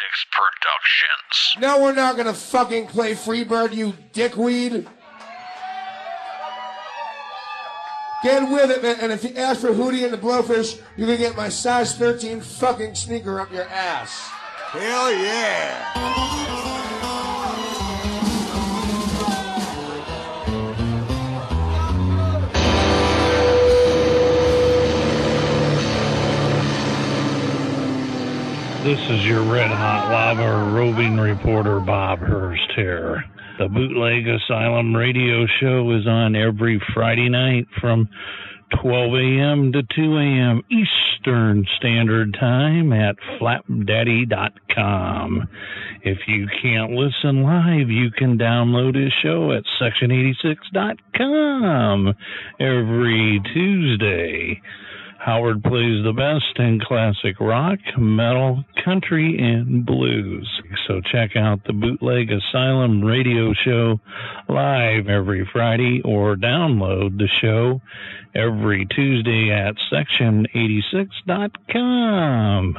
Productions. No, we're not gonna fucking play Freebird, you dickweed. Get with it, man. And if you ask for Hootie and the Blowfish, you're gonna get my size 13 fucking sneaker up your ass. Hell yeah. This is your red hot lava roving reporter Bob Hurst here. The Bootleg Asylum radio show is on every Friday night from 12 a.m. to 2 a.m. Eastern Standard Time at flapdaddy.com. If you can't listen live, you can download his show at section86.com every Tuesday. Howard plays the best in classic rock, metal, country, and blues. So check out the Bootleg Asylum radio show live every Friday or download the show every Tuesday at section86.com.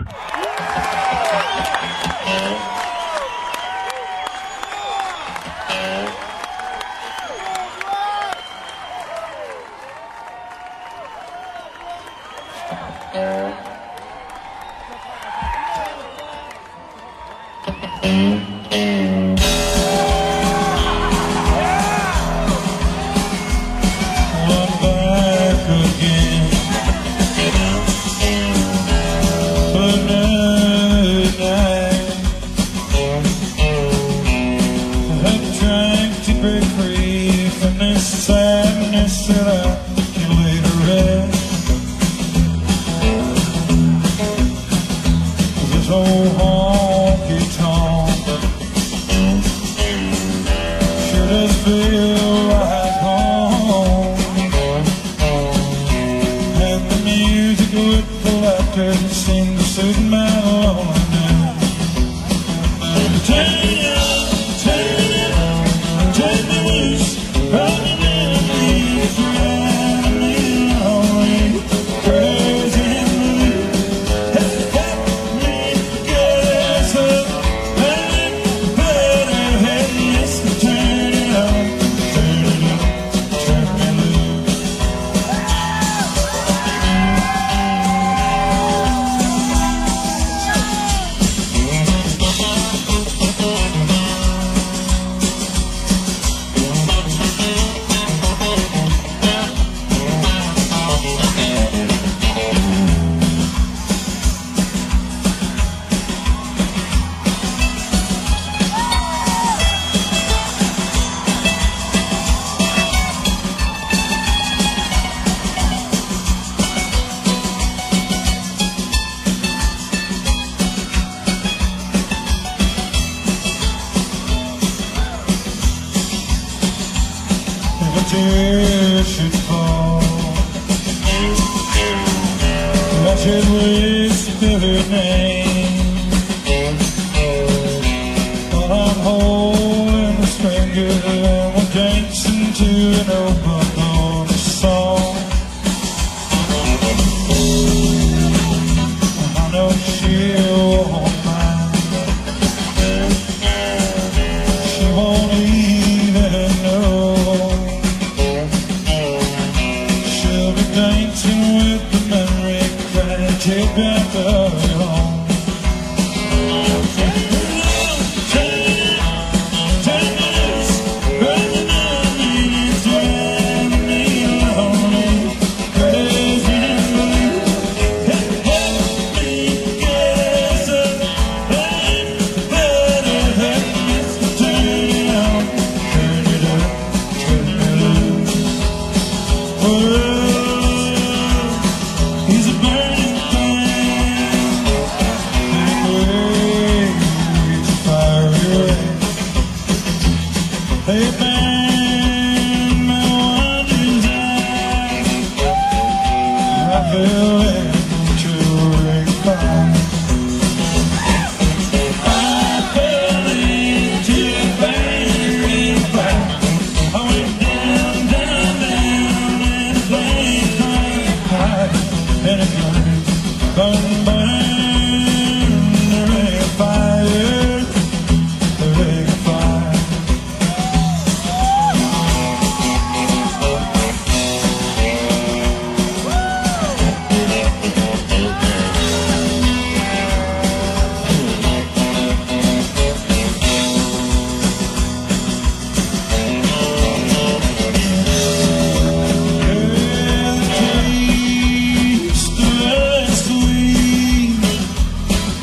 Fire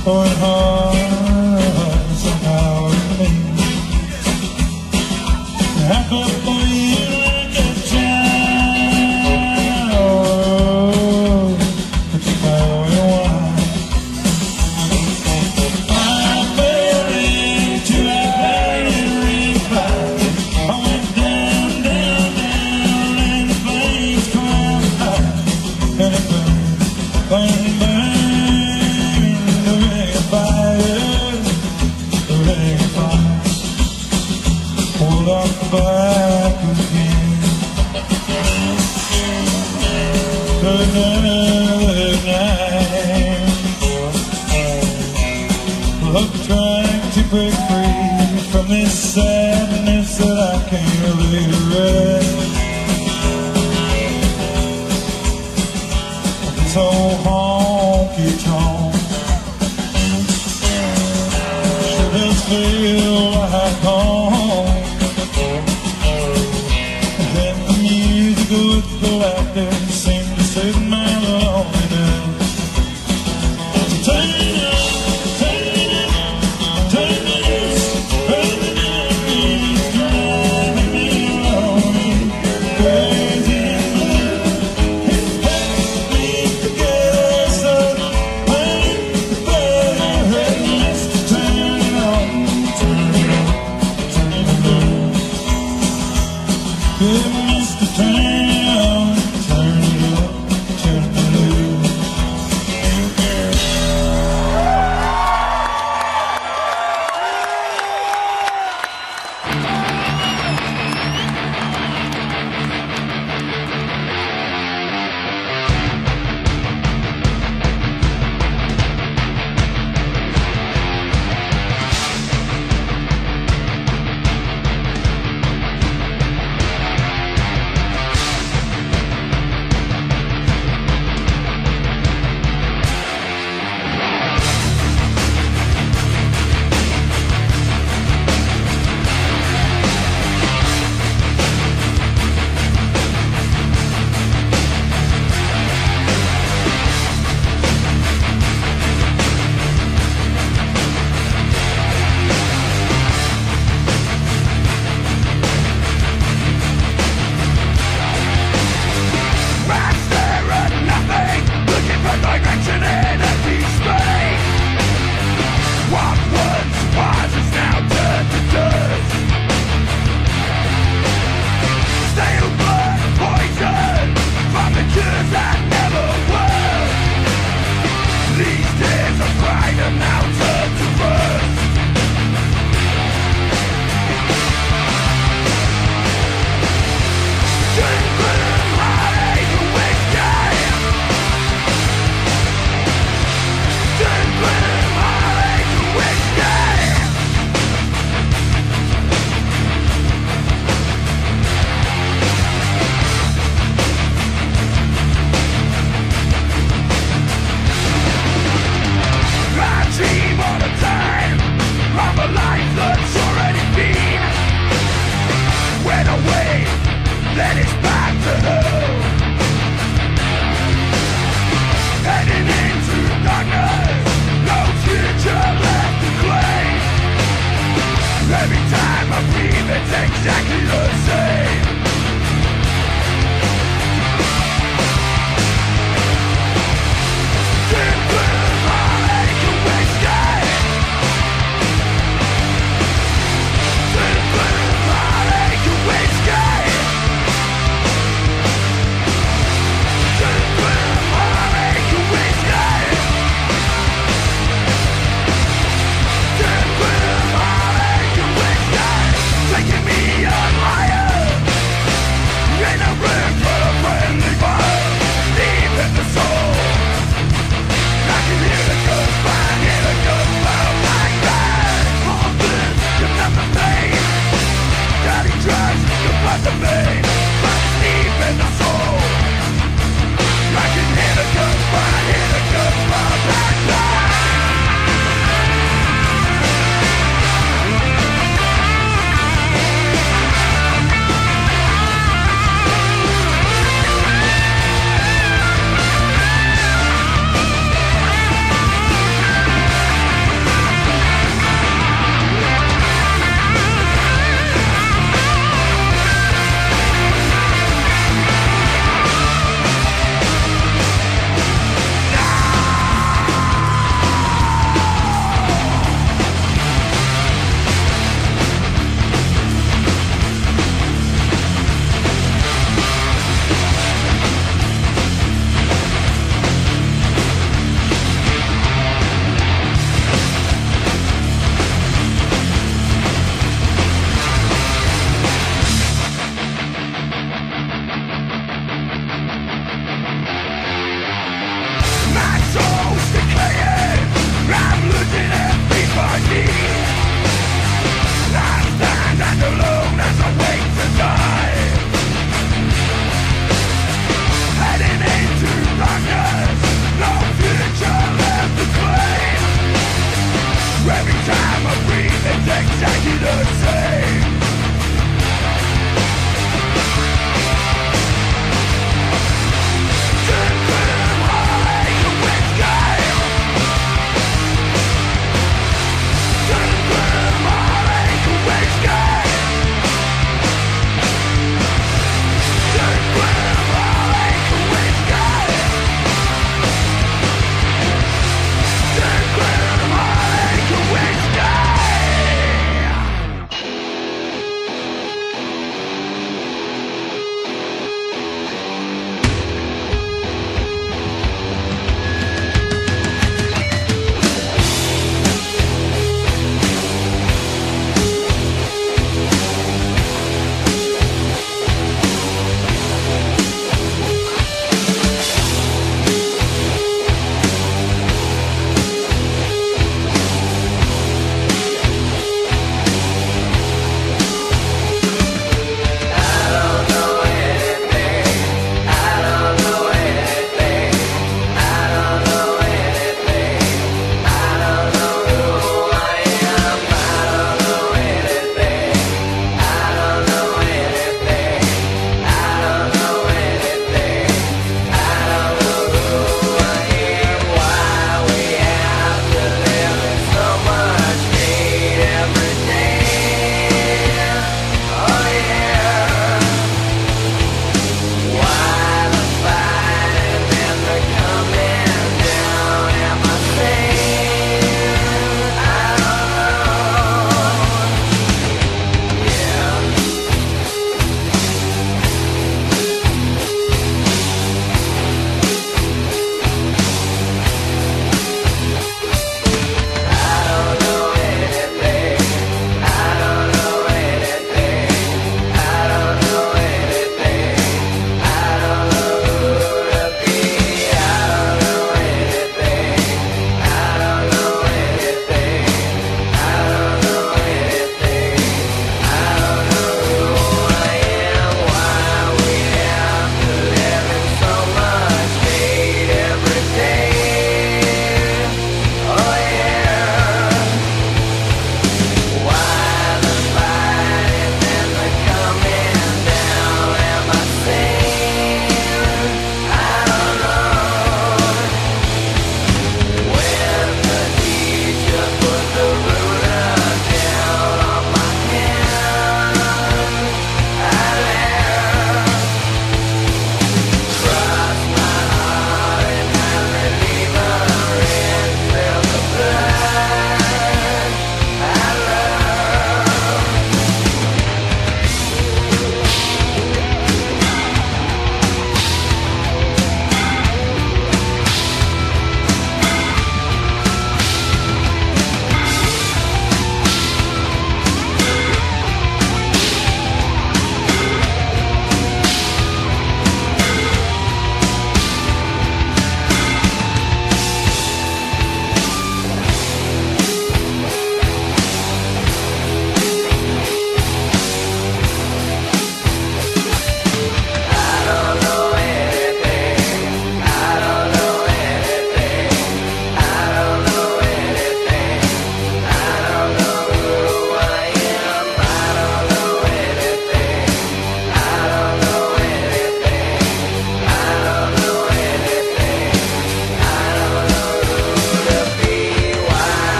going hard somehow with me. I fell for you like a child, but you know why. I fell into a burning fire. I went down, down, down, and the flames come high, and it burned, burned, burned, the ring of fire, the ring of fire. Pulled off the back again. Another night, love trying to break free from this sadness that I can't really rest. This old honky tonk sure does feel like home. And the music with the laughter seems to soothe my loneliness. So turn it up, turn it up, turn it loose, turn it up, it's driving me lonely, crazy and blue. It helps me together, so pain, the pleasure, let's turn it on, turn it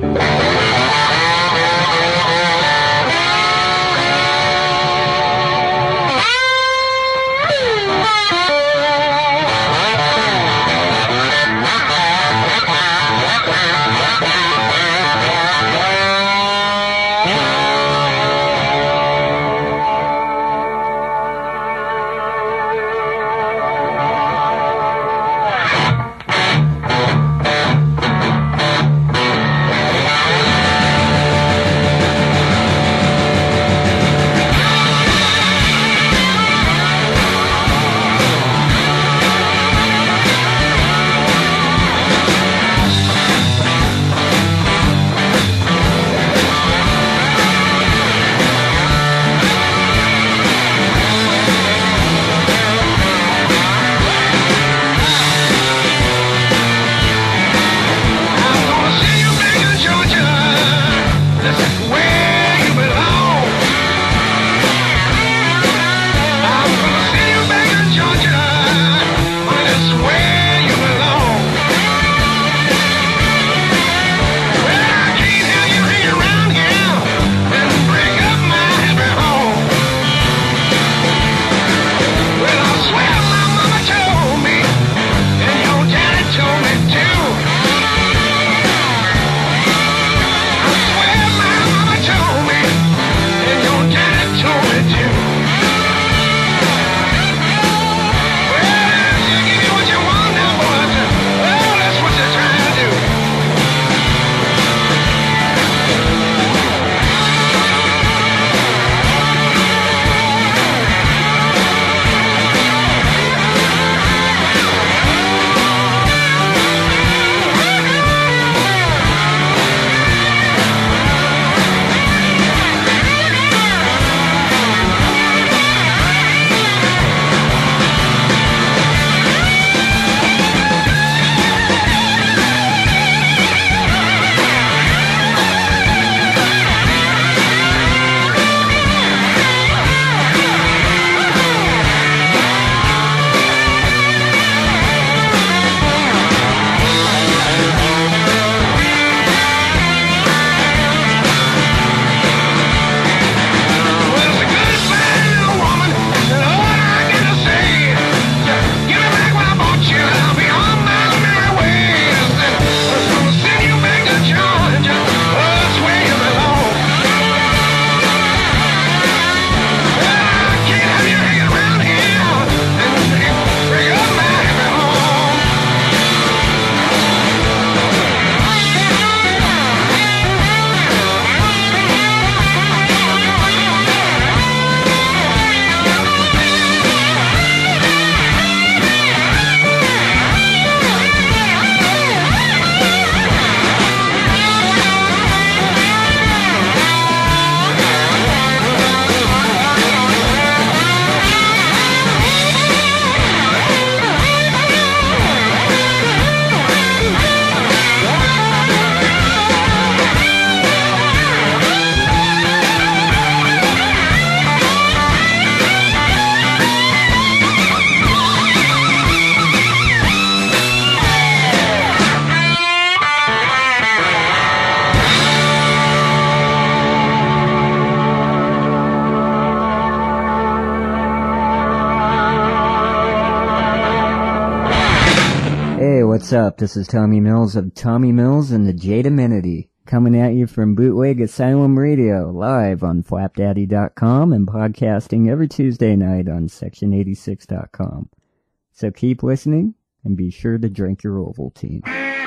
What's up? This is Tommy Mills of Tommy Mills and the Jade Amenity, coming at you from Bootleg Asylum Radio, live on flapdaddy.com and podcasting every Tuesday night on section86.com. So keep listening and be sure to drink your Ovaltine.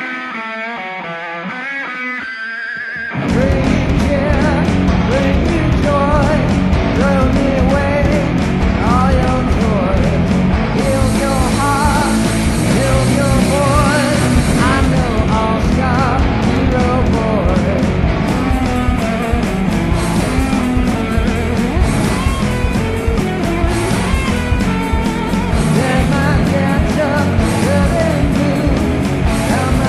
Bring you joy, throw me away all your toys. Heal your heart, heal your voice. I know I'll stop hero boy. Then my catch up, good and blue. Come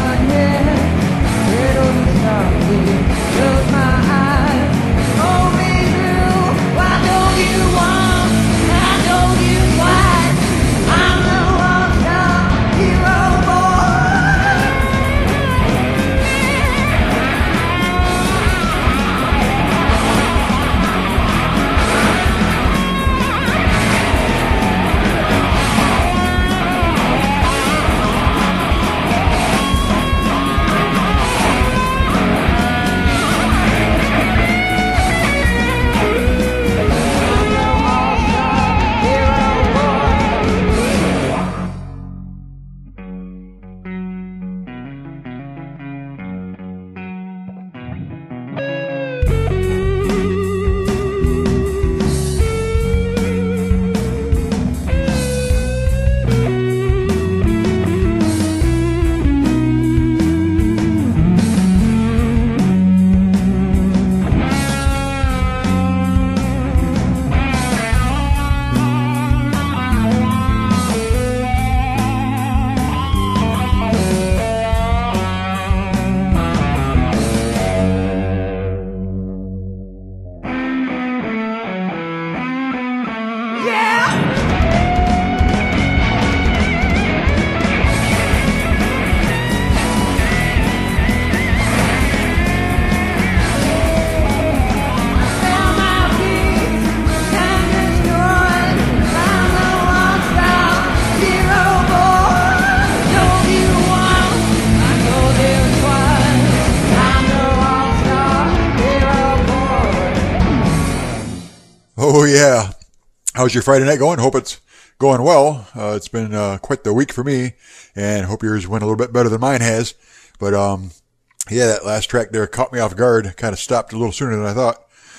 So yeah, how's your Friday night going? Hope it's going well. It's been quite the week for me, and hope yours went a little bit better than mine has. But yeah, that last track there caught me off guard. Kind of stopped a little sooner than I thought.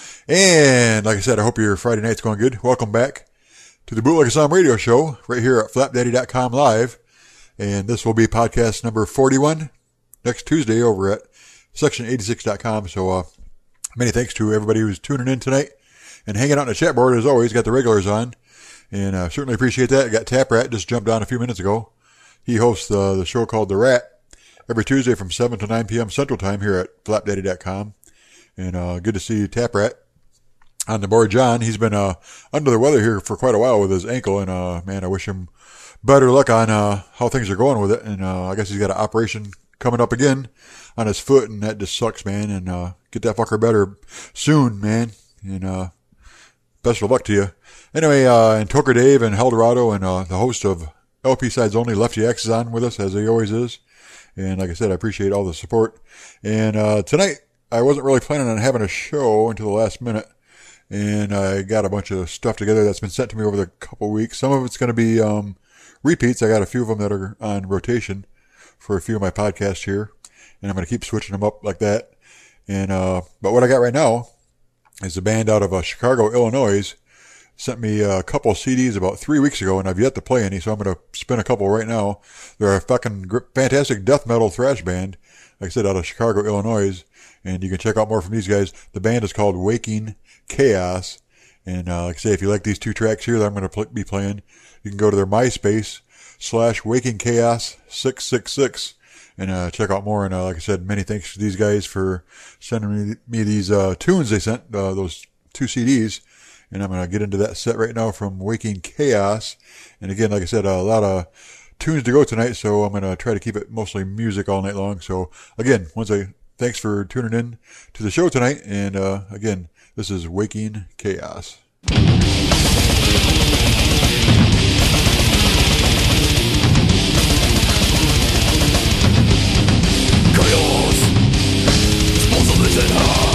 And like I said, I hope your Friday night's going good. Welcome back to the Bootleg Asylum Radio Show right here at flapdaddy.com live. And this will be podcast number 41 next Tuesday over at section86.com. So many thanks to everybody who's tuning in tonight and hanging out in the chat board as always. Got the regulars on, and certainly appreciate that. I got Tap Rat, just jumped on a few minutes ago. He hosts the show called The Rat every Tuesday from 7 to 9 p.m. Central Time here at flapdaddy.com. And good to see Tap Rat on the board. John, he's been under the weather here for quite a while with his ankle, and man, I wish him better luck on how things are going with it. And I guess he's got an operation coming up again on his foot, and that just sucks, man. And get that fucker better soon, man. And best of luck to you. Anyway, and Toker Dave and Eldorado and the host of LP Sides Only, Lefty X, is on with us, as he always is. And like I said, I appreciate all the support. And tonight, I wasn't really planning on having a show until the last minute. And I got a bunch of stuff together that's been sent to me over the couple weeks. Some of it's going to be repeats. I got a few of them that are on rotation for a few of my podcasts here. And I'm going to keep switching them up like that. And but what I got right now is a band out of Chicago, Illinois. Sent me a couple of CDs about 3 weeks ago, and I've yet to play any, so I'm going to spin a couple right now. They're a fucking fantastic death metal thrash band, like I said, out of Chicago, Illinois, and you can check out more from these guys. The band is called Waking Chaos, and like I say, if you like these two tracks here that I'm going to be playing, you can go to their MySpace /Waking Chaos 666 and check out more. And like I said, many thanks to these guys for sending me these tunes they sent, those two CDs. And I'm going to get into that set right now from Waking Chaos. And again, like I said, a lot of tunes to go tonight, so I'm going to try to keep it mostly music all night long. So again, thanks for tuning in to the show tonight. And again, this is Waking Chaos. Chaos, explosiveness at hand.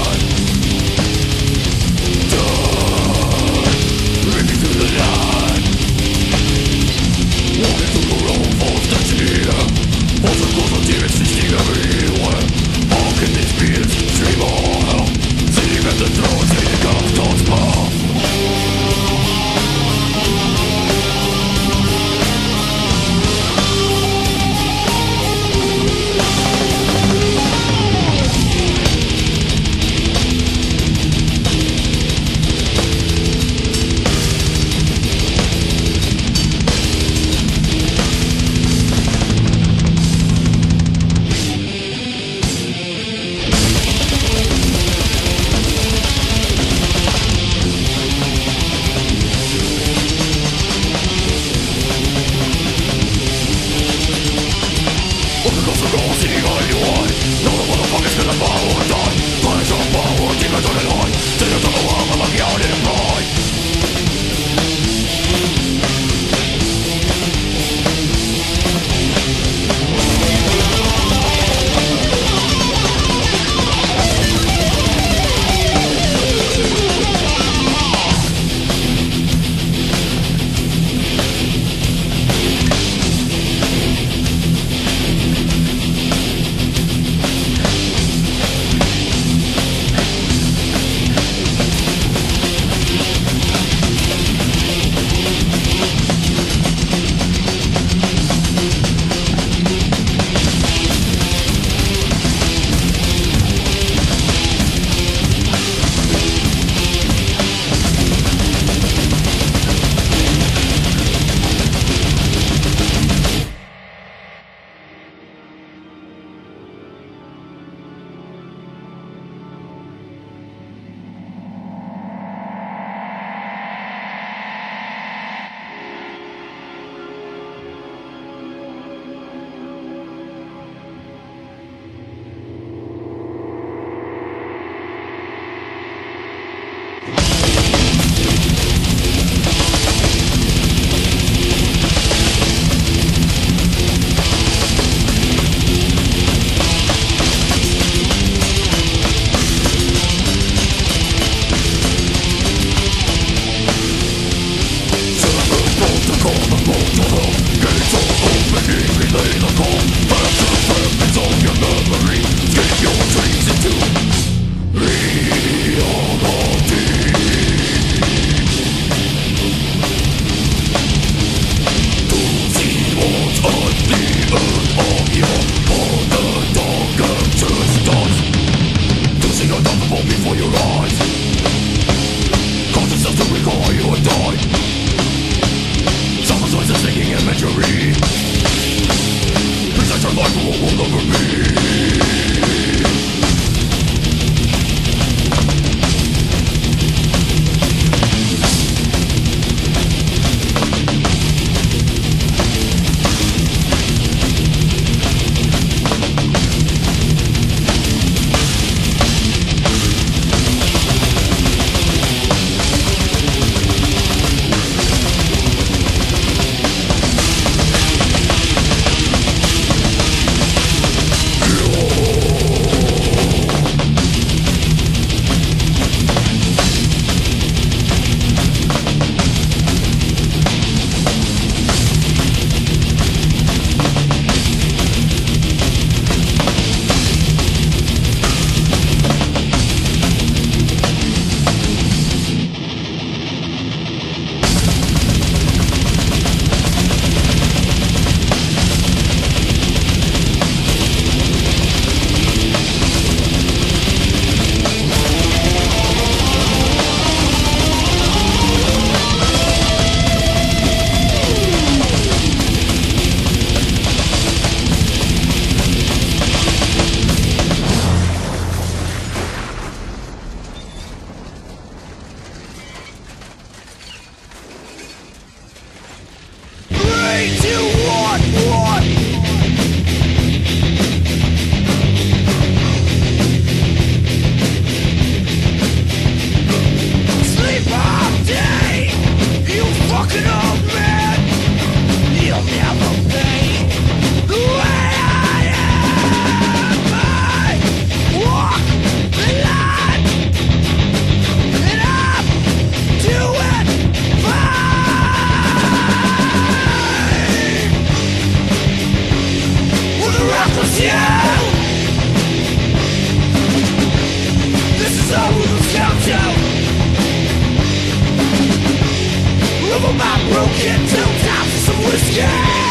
my broken down top for some whiskey.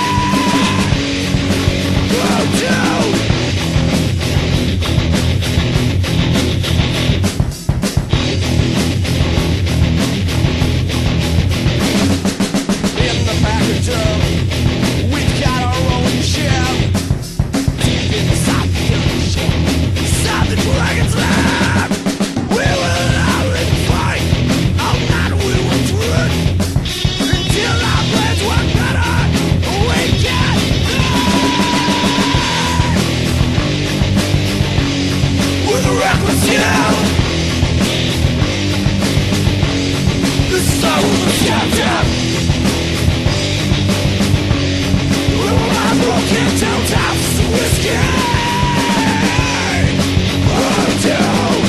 Oh, dude. In the back of Joe, we've got our own ship. Deep inside the ocean, inside the dragon's lab. We will out and fight, all night we will drink, until our plans were better, we can with a reckless yell. The soul of the captain. I'm broken down tops of whiskey. Oh, down.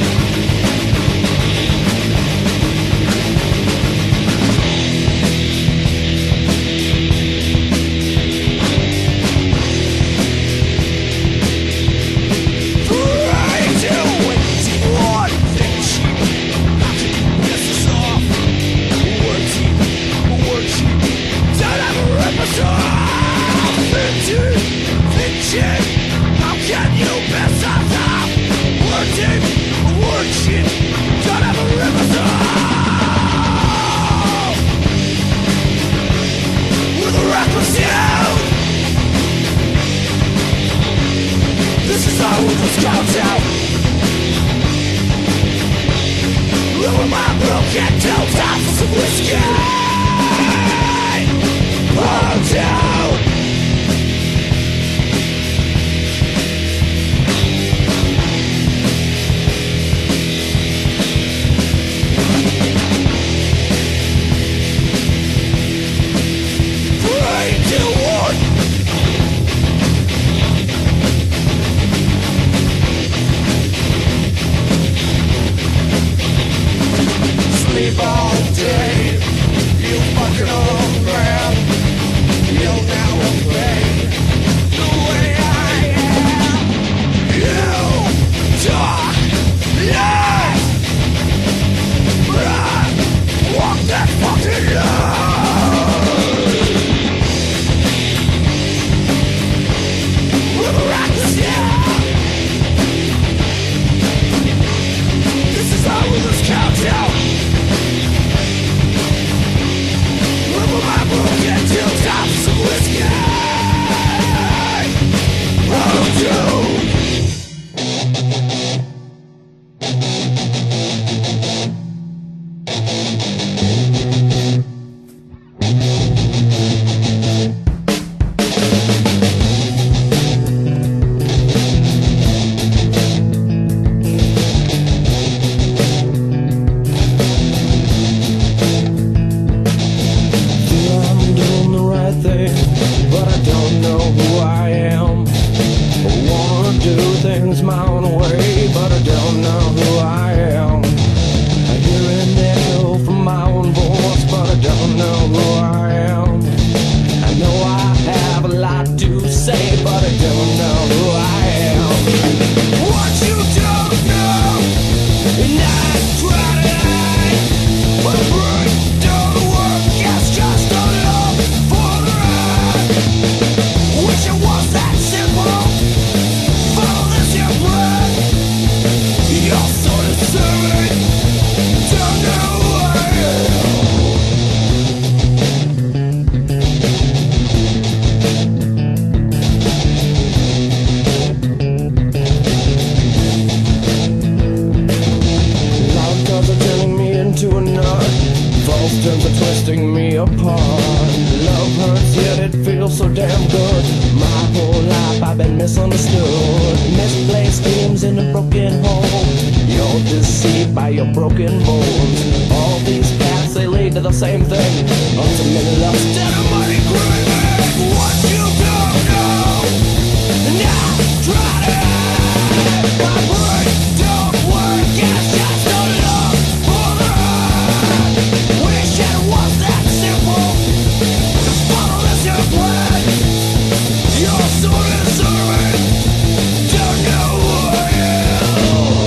Three, two, one, finish. How can you piss us off? We're cheap. Don't have a repertoire. Fiction, how can you piss us off? We're deep, we're cheap, don't have a repertoire. With a reckless youth, this is how we just count out. Lower my broken tail top for some whiskey. Oh, down. Sleep all day, you fucking old man. You'll never play the way I am. You talk lies, but I walk that fucking line. With a reckless this is how we lose countdown. My broken till tops of whiskey. Oh, dude. But I don't know who I am. I wanna do things my own way, but I don't know who I am. I hear an echo from my own voice, but I don't know who I am. I know I have a lot to say, but I don't know who I am. What you don't know, and I try to hide, but my brain don't work, it's just enough for the ride. Wish it was that simple. Follow this your plan. You're so deserving. Don't know who I Loud guns are turning me into a nut. False turns are twisting me apart. Love hurts, yet it feels so damn good. My whole life I've been misunderstood. Misplaced dreams in a broken home. You're deceived by your broken bones. All these paths, they lead to the same thing. Ultimate lust and a money craving. What you don't know, and I try to hide. My brain don't work, it's just enough for the ride. Wish it was that simple. Just follow this your plan. You're so deserving. Don't know who I am.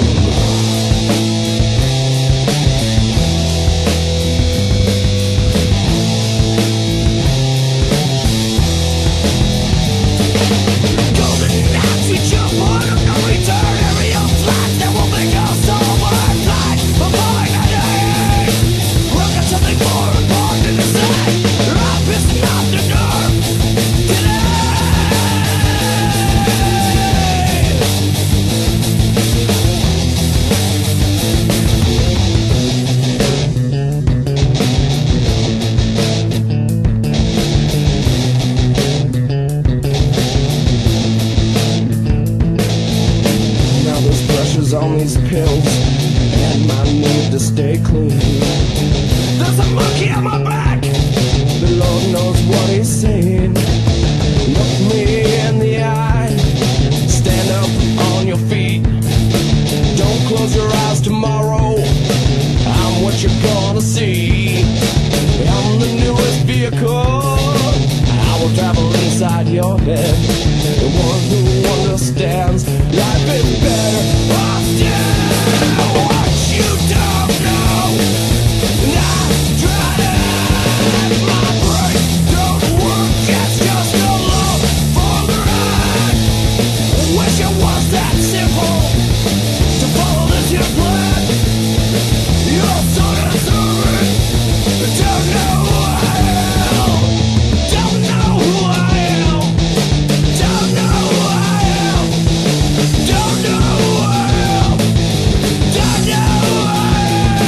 pills and my need to stay clean. There's a monkey on my back. The Lord knows what he's saying. Look me in the eye. Stand up on your feet. Don't close your eyes tomorrow. I'm what you're gonna see. I'm the newest vehicle. I will travel inside your head. The one who understands life is better off still. What you don't know, and I try to. My brain don't work. It's just a love for the ride. Wish it was that simple to follow this your plan. You're so deserving. Don't know who I am. Don't know who I am. Don't know who I am. Don't know who I am. Don't know who I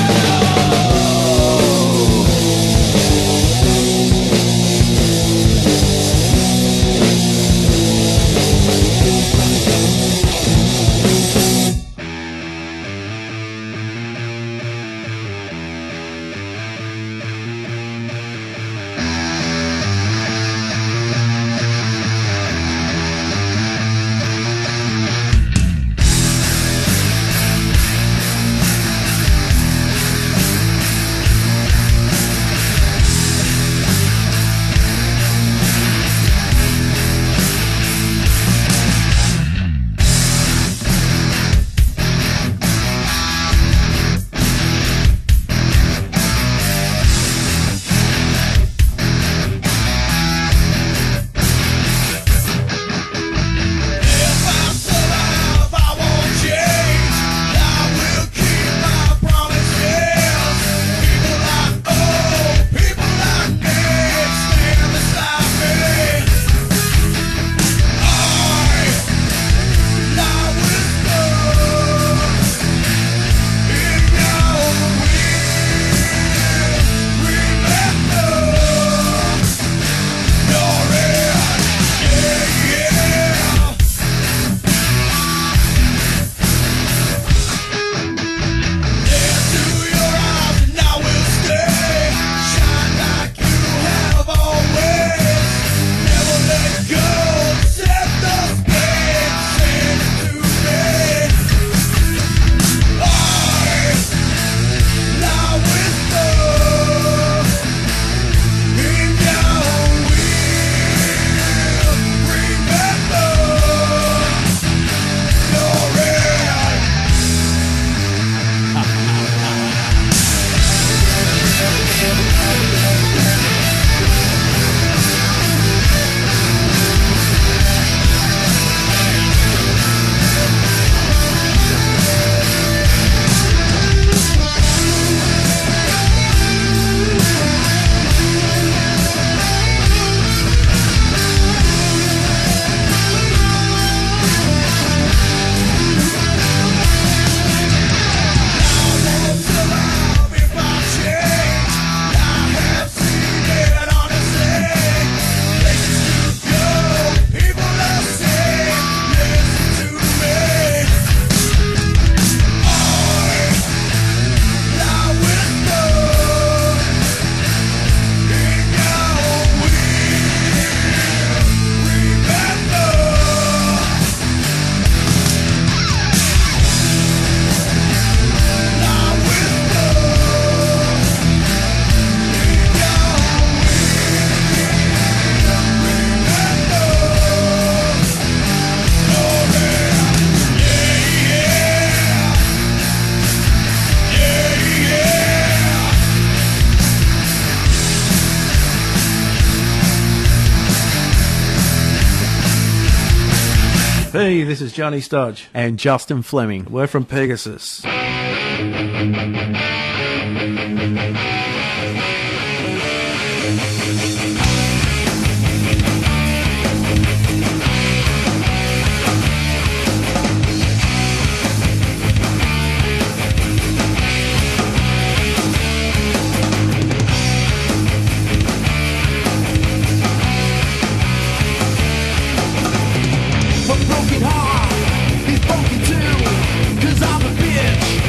Hey, this is Johnny Stodge and Justin Fleming. We're from Pegasus. broken heart is broken too, 'cause I'm a bitch.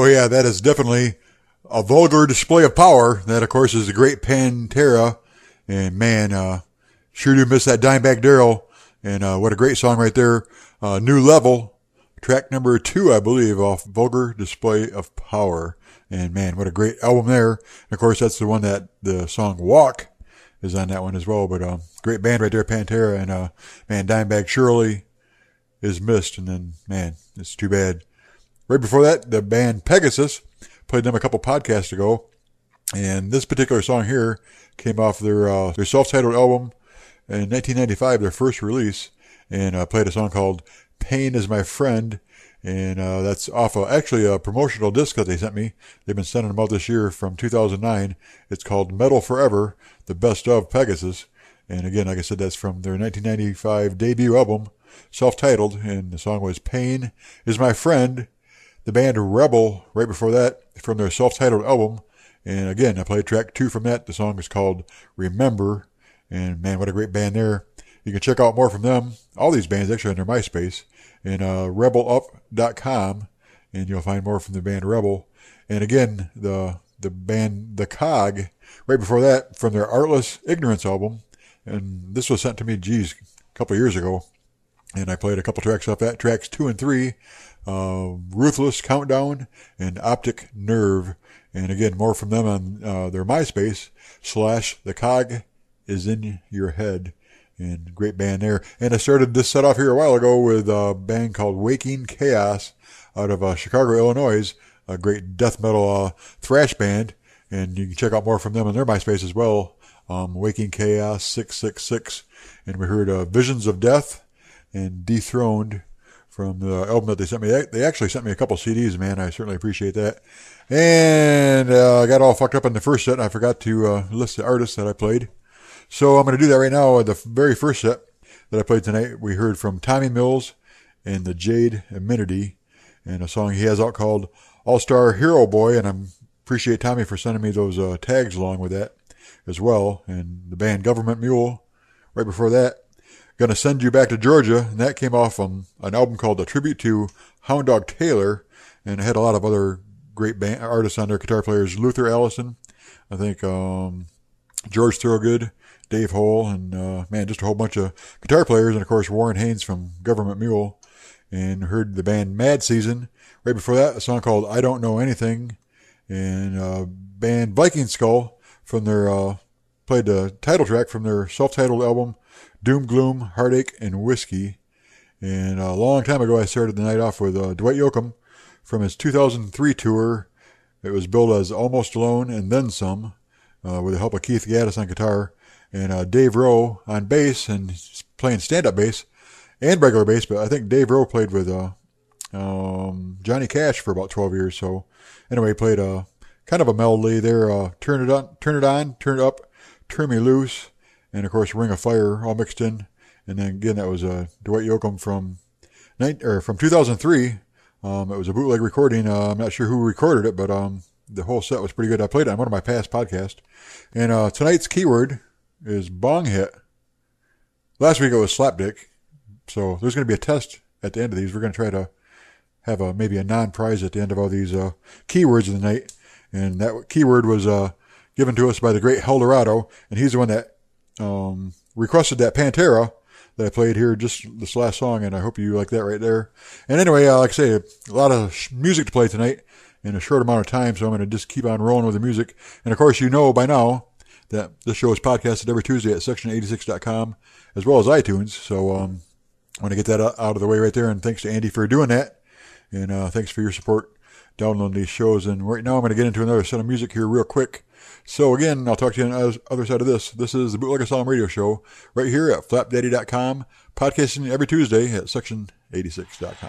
So yeah, that is definitely a vulgar display of power. That, of course, is the great Pantera. And man, sure do miss that Dimebag Darrell. And what a great song right there. New Level, track number 2, I believe, off Vulgar Display of Power. And man, what a great album there. And of course, that's the one that the song Walk is on that one as well. But great band right there, Pantera. And man, Dimebag surely is missed. And then, man, it's too bad. Right before that, the band Pegasus, played them a couple podcasts ago. And this particular song here came off their self-titled album in 1995, their first release. And played a song called Pain Is My Friend. And that's off actually a promotional disc that they sent me. They've been sending them out this year from 2009. It's called Metal Forever, the best of Pegasus. And again, like I said, that's from their 1995 debut album, self-titled. And the song was Pain Is My Friend. The band Rebel, right before that, from their self-titled album. And again, I played track 2 from that. The song is called Remember. And man, what a great band there. You can check out more from them. All these bands actually on their MySpace. And rebelup.com. And you'll find more from the band Rebel. And again, the band The Cog, right before that, from their Artless Ignorance album. And this was sent to me, a couple of years ago. And I played a couple tracks off that. Tracks 2 and 3. Ruthless Countdown and Optic Nerve. And again, more from them on their MySpace / The Cog Is In Your Head. And great band there. And I started this set off here a while ago with a band called Waking Chaos out of Chicago, Illinois. A great death metal thrash band. And you can check out more from them on their MySpace as well. Waking Chaos 666. And we heard Visions of Death and Dethroned from the album that they sent me. They actually sent me a couple CDs, man. I certainly appreciate that. And I got all fucked up in the first set. I forgot to list the artists that I played. So I'm going to do that right now. The very first set that I played tonight, we heard from Tommy Mills and the Jade Amenity, and a song he has out called All-Star Hero Boy. And I appreciate Tommy for sending me those tags along with that as well. And the band Government Mule, right before that, Gonna Send You Back to Georgia, and that came off an album called A Tribute to Hound Dog Taylor, and it had a lot of other great artists on there, guitar players, Luther Allison, I think George Thorogood, Dave Hole, and man, just a whole bunch of guitar players, and of course Warren Haynes from Government Mule, and heard the band Mad Season. Right before that, a song called I Don't Know Anything, and band Viking Skull from their played the title track from their self-titled album Doom, Gloom, Heartache, and Whiskey. And a long time ago, I started the night off with Dwight Yoakam from his 2003 tour. It was billed as Almost Alone and Then Some, with the help of Keith Gaddis on guitar, and Dave Rowe on bass, and he's playing stand-up bass and regular bass, but I think Dave Rowe played with Johnny Cash for about 12 years. So anyway, he played kind of a melody there, Turn It On, Turn It Up, Turn Me Loose, and of course Ring of Fire all mixed in. And then again, that was Dwight Yoakam from 2003. It was a bootleg recording. I'm not sure who recorded it, but the whole set was pretty good. I played it on one of my past podcasts. And tonight's keyword is bong hit. Last week it was slapdick. So there's going to be a test at the end of these. We're going to try to have maybe a non-prize at the end of all these keywords of the night. And that keyword was given to us by the great Heldorado, and he's the one that requested that Pantera that I played here, just this last song, and I hope you like that right there. And anyway, like I say, a lot of music to play tonight in a short amount of time, so I'm going to just keep on rolling with the music. And of course, you know by now that this show is podcasted every Tuesday at section86.com, as well as iTunes. So I want to get that out of the way right there, and thanks to Andy for doing that, and thanks for your support downloading these shows. And right now I'm going to get into another set of music here real quick. So again, I'll talk to you on the other side of this. This is the Bootleg Asylum Radio Show right here at flapdaddy.com, podcasting every Tuesday at section86.com.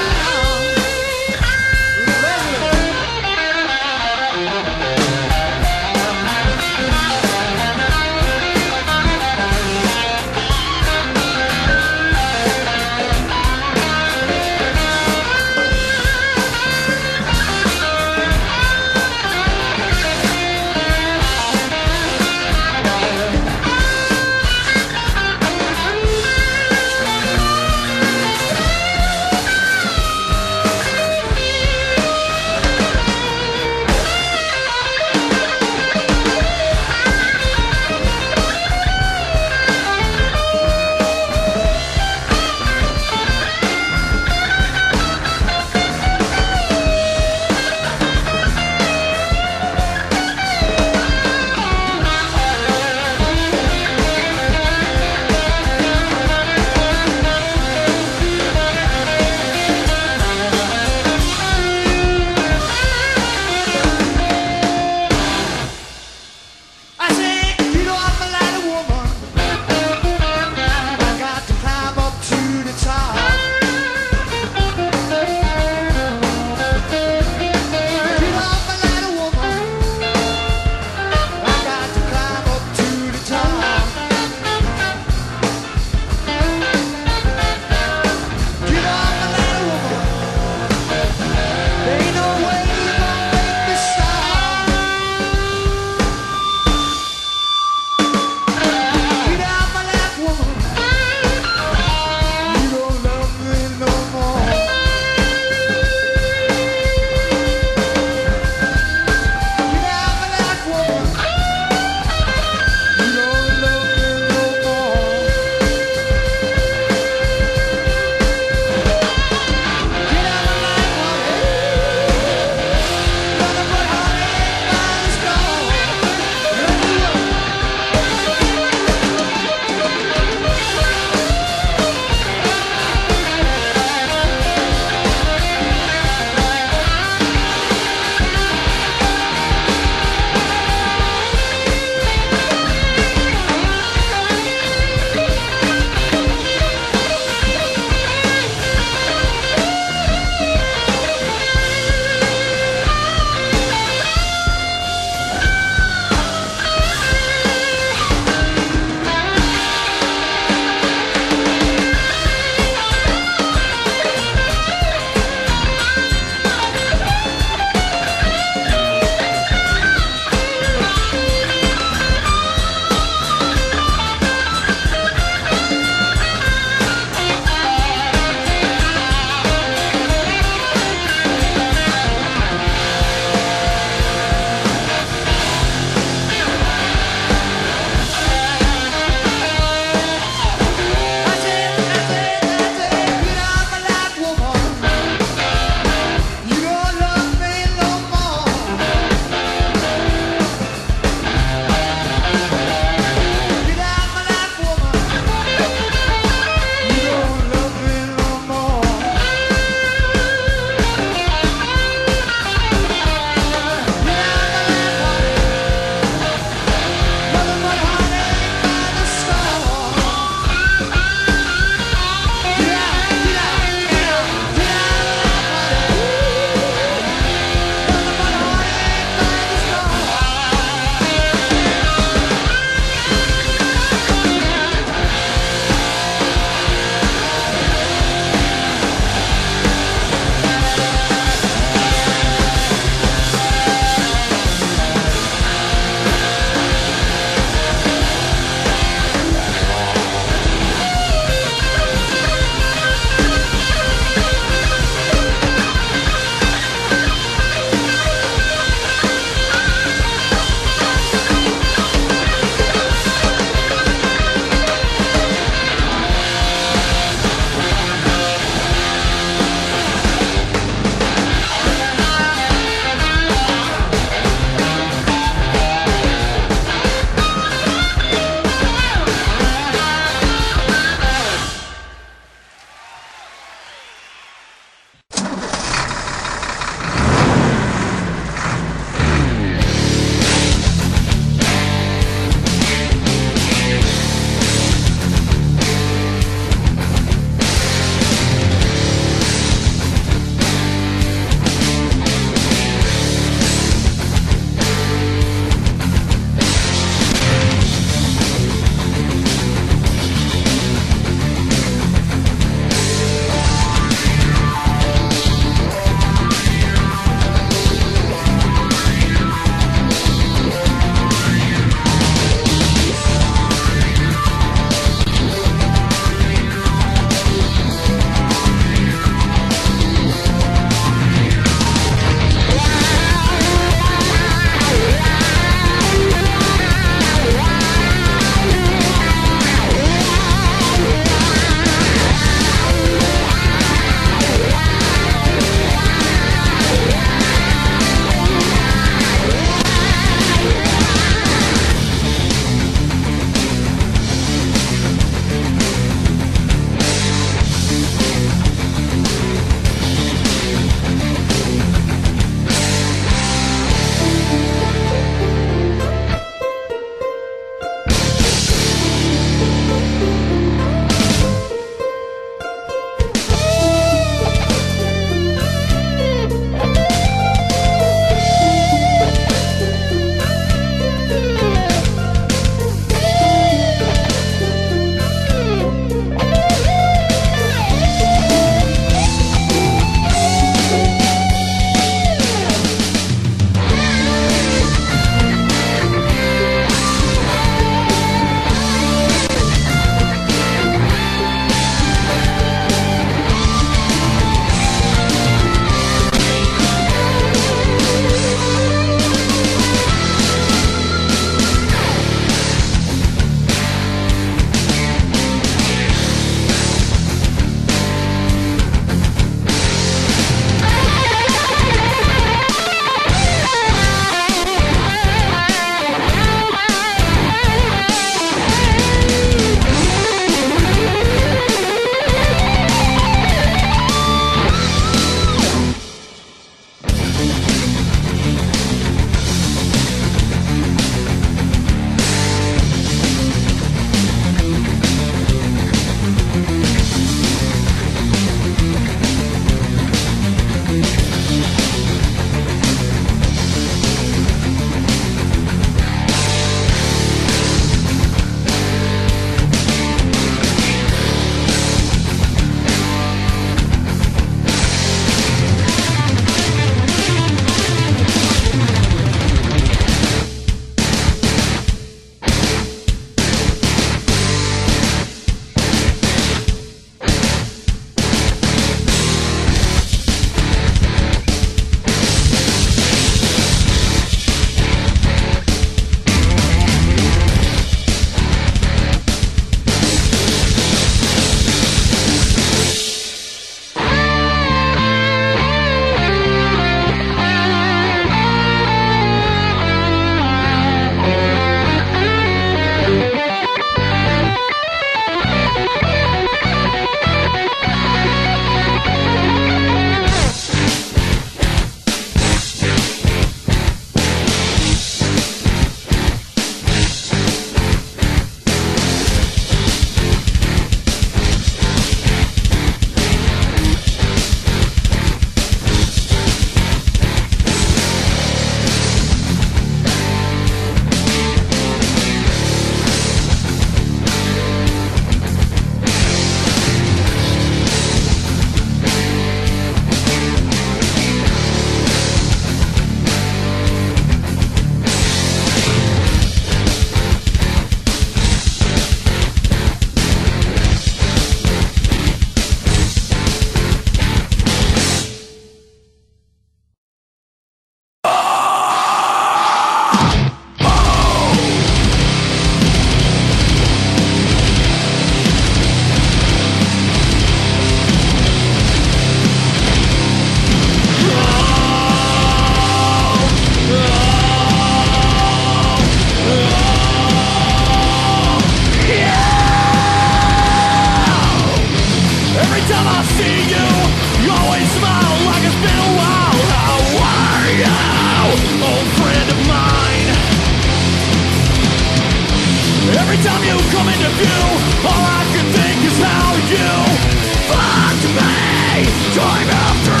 Every time you come into view, all I can think is how you fucked me time after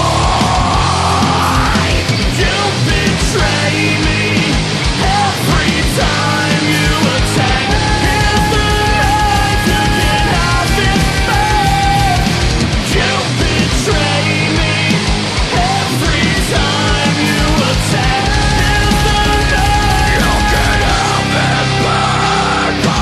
time. You betray me every time you attack. Here's the knife, you can have it back. You betray me every time you attack. Here's the knife, you can have it back. Oh.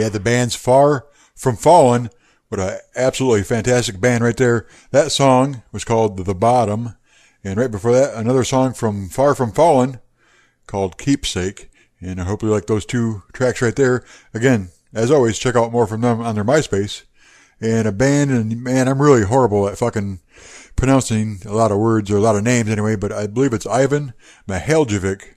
Yeah, the band's Far From Fallen. What an absolutely fantastic band right there. That song was called The Bottom. And right before that, another song from Far From Fallen called Keepsake. And I hope you like those two tracks right there. Again, as always, check out more from them on their MySpace. And a band, and man, I'm really horrible at fucking pronouncing a lot of words or a lot of names anyway, but I believe it's Ivan Mihaljevic.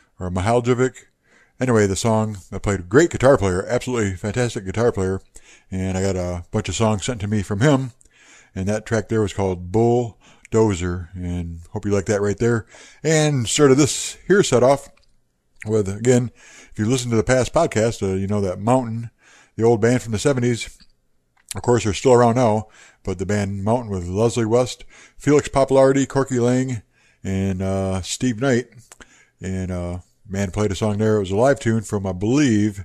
Anyway, the song, I played a great guitar player, absolutely fantastic guitar player, and I got a bunch of songs sent to me from him, and that track there was called Bulldozer, and hope you like that right there. And started this here set off with, again, if you listen to the past podcast, you know that Mountain, the old band from the 70s, of course, they're still around now, but the band Mountain with Leslie West, Felix Popularity, Corky Lang, and Steve Knight, and man played a song there. It was a live tune from, I believe,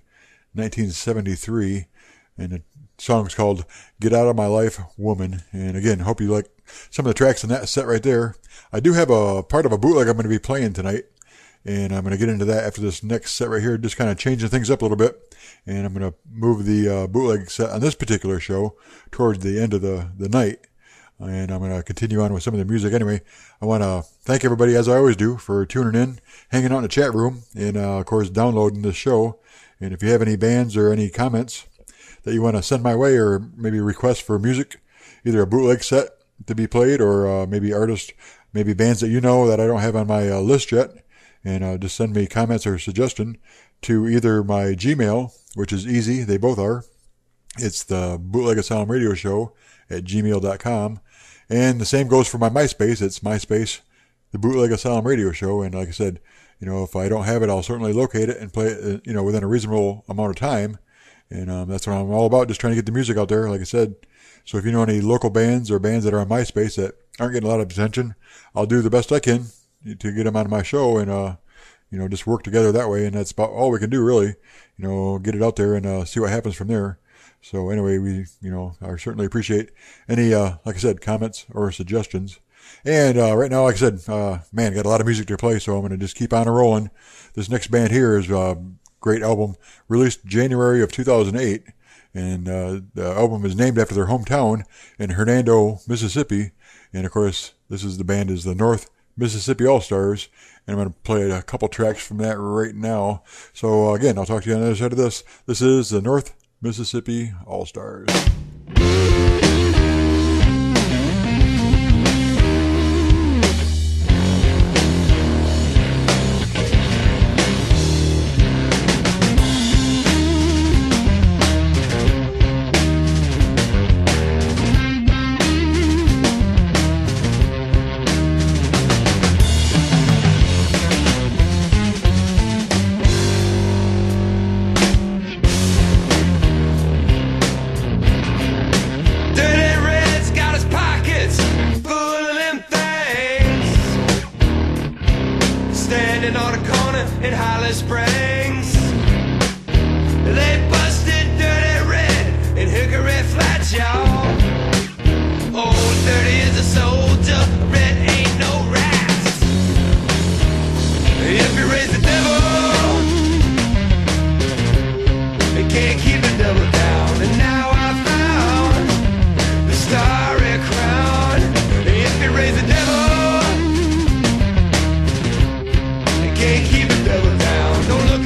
1973, and the song's called Get Out of My Life, Woman. And again, hope you like some of the tracks in that set right there. I do have a part of a bootleg I'm going to be playing tonight, and I'm going to get into that after this next set right here, just kind of changing things up a little bit. And I'm going to move the bootleg set on this particular show towards the end of the night. And I'm going to continue on with some of the music anyway. I want to thank everybody, as I always do, for tuning in, hanging out in the chat room, and of course downloading this show. And if you have any bands or any comments that you want to send my way, or maybe requests for music, either a bootleg set to be played, or maybe artists, maybe bands that you know that I don't have on my list yet, and just send me comments or suggestion to either my Gmail, which is easy, they both are. It's the Bootleg Asylum Radio Show at gmail.com. And the same goes for my MySpace. It's MySpace, the Bootleg Asylum Radio Show. And like I said, you know, if I don't have it, I'll certainly locate it and play it, you know, within a reasonable amount of time. And that's what I'm all about, just trying to get the music out there, like I said. So if you know any local bands or bands that are on MySpace that aren't getting a lot of attention, I'll do the best I can to get them on my show, and you know, just work together that way. And that's about all we can do, really. You know, get it out there and see what happens from there. So anyway, we, you know, I certainly appreciate any, like I said, comments or suggestions. And right now, like I said, man, got a lot of music to play, so I'm going to just keep on rolling. This next band here is a great album released January of 2008. And the album is named after their hometown in Hernando, Mississippi. And of course, this is the band is the North Mississippi All-Stars. And I'm going to play a couple tracks from that right now. So again, I'll talk to you on the other side of this. This is the North Mississippi All-Stars.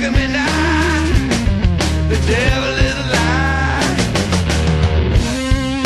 Devil is alive.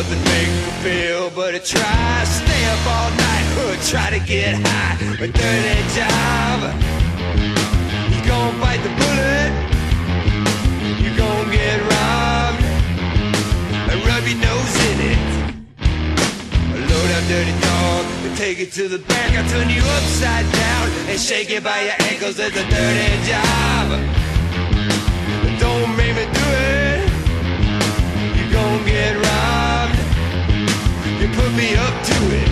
nothing makes me feel but to try, stay up all night, try to get high. A dirty job. You gon' bite the bullet, you gon' get robbed, and rub your nose in it. Load up, dirty dog, and take it to the back. I'll turn you upside down and shake it by your ankles. It's a dirty job. Don't make me do it. You gon' get robbed. You put me up to it.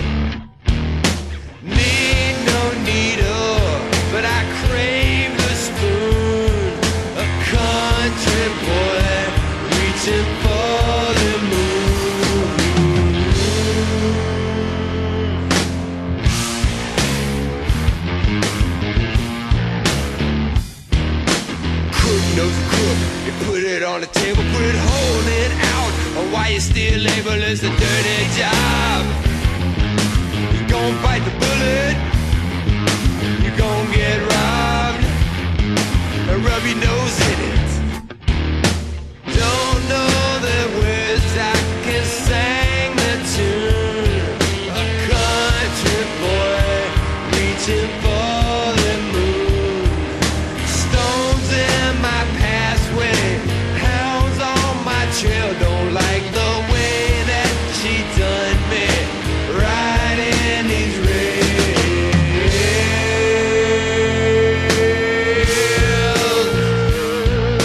Need no needle, but I crave the spoon. A country boy reaching for the moon. Crook knows a crook. You put it on the table, put it holding out. Or why you still label as a dirty job? You gon' bite the bullet, you gon' get robbed, and rub your nose in it. Don't know the words, I can sing the tune. A country boy reaching for the moon. Stones in my pathway, hounds on my trail. Don't like the way that she done me, right in these rails.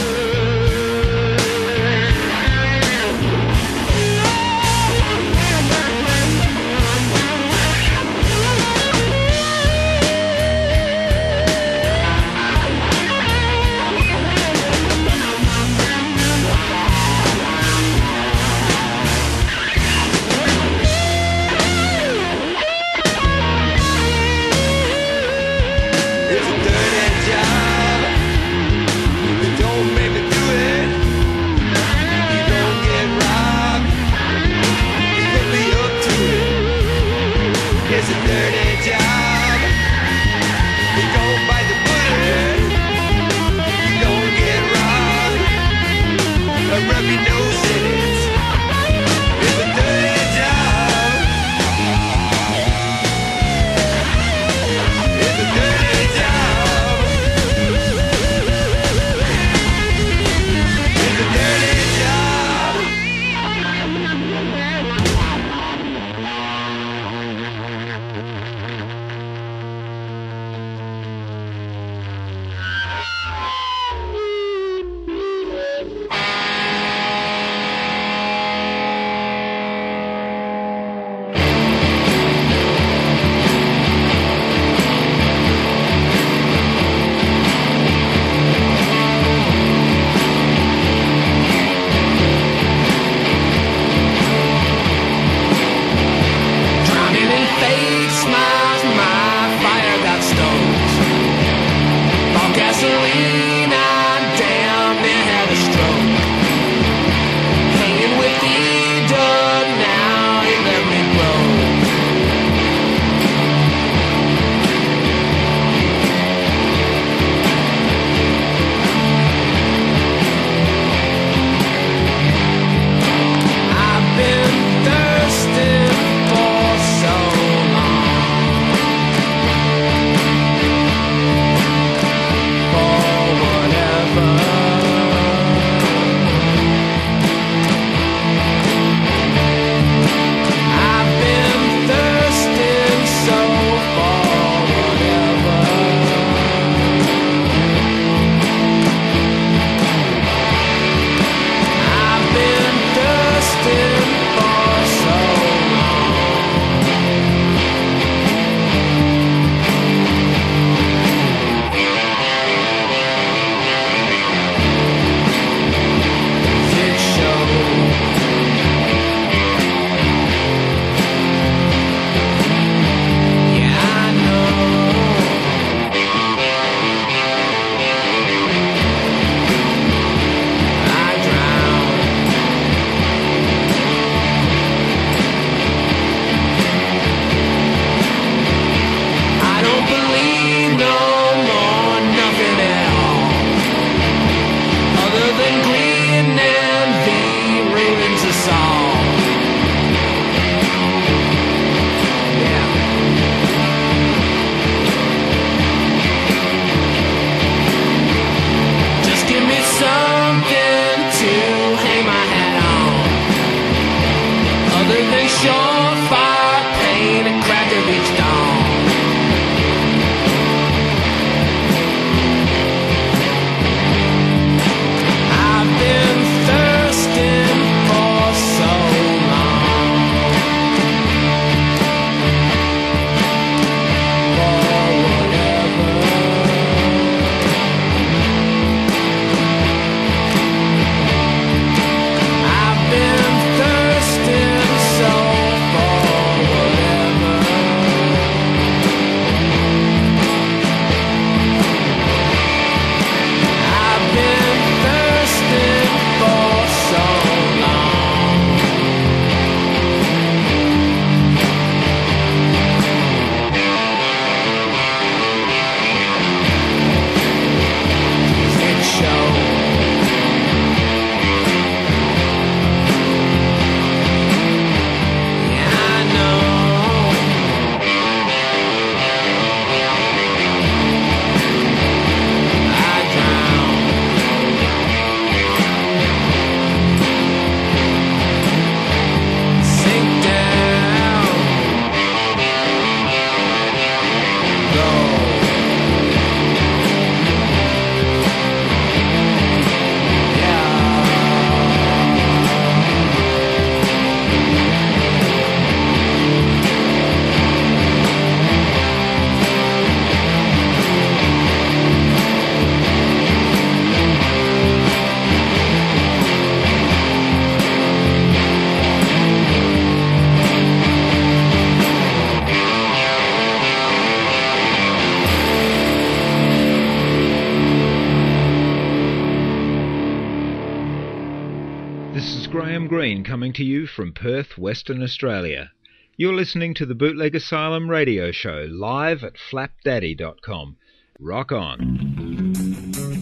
surefire pain and crack of each dawn. I've been thirsting for so long for whatever. I've been thirsting so for whatever. I've been thirsting for so long. It shows. Yeah, I know. I drown. Sink down. Go. This is Graham Greene coming to you from Perth, Western Australia. You're listening to the Bootleg Asylum radio show live at flapdaddy.com. Rock on.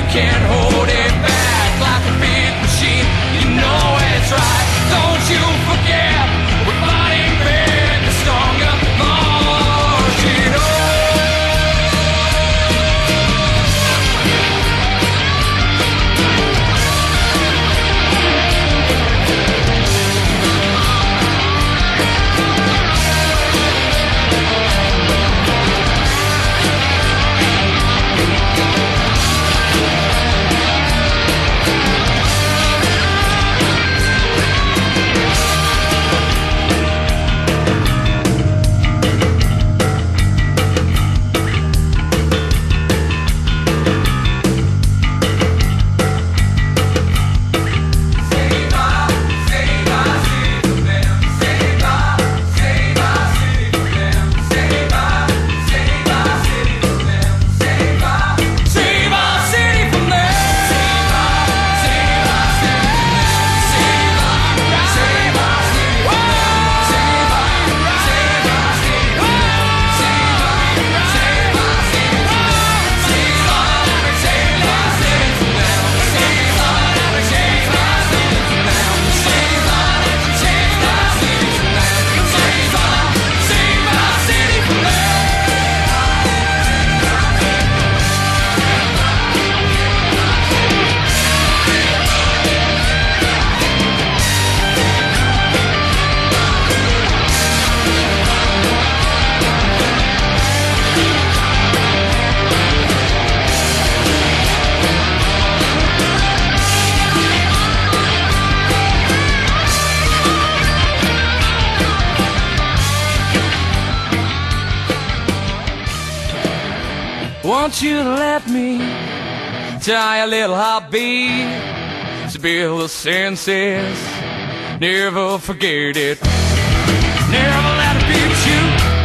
you can't hold it back like a big machine. You know it's right, don't you forget. We're fighting bigger, stronger, marching on. Want you to let me try a little hobby, spill the senses, never forget it. Never let it beat you,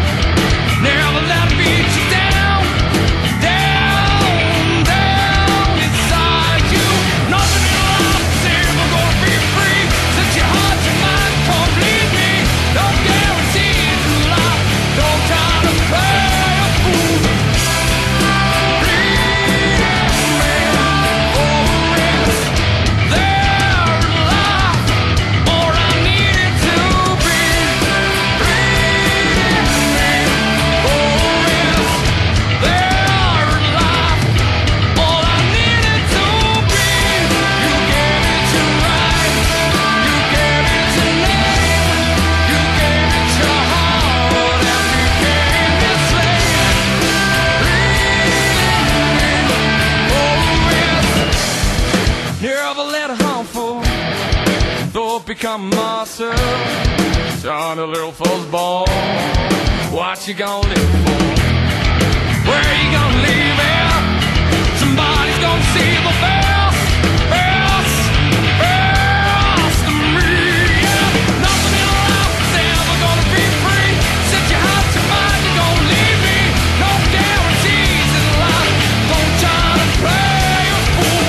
never let it beat you down, down, down inside you. Nothing in life is ever gonna be free. Set your heart, your mind, come lead me. No guarantees in life, don't try to play a fool. Become a monster, sound a little fuzzball. What you gonna live for? Where you gonna leave it? Somebody's gonna see the best, best, best of me. Yeah. Nothing in life is ever gonna be free. Set your heart, your mind, you're gonna leave me. No guarantees in life, don't try to play a fool.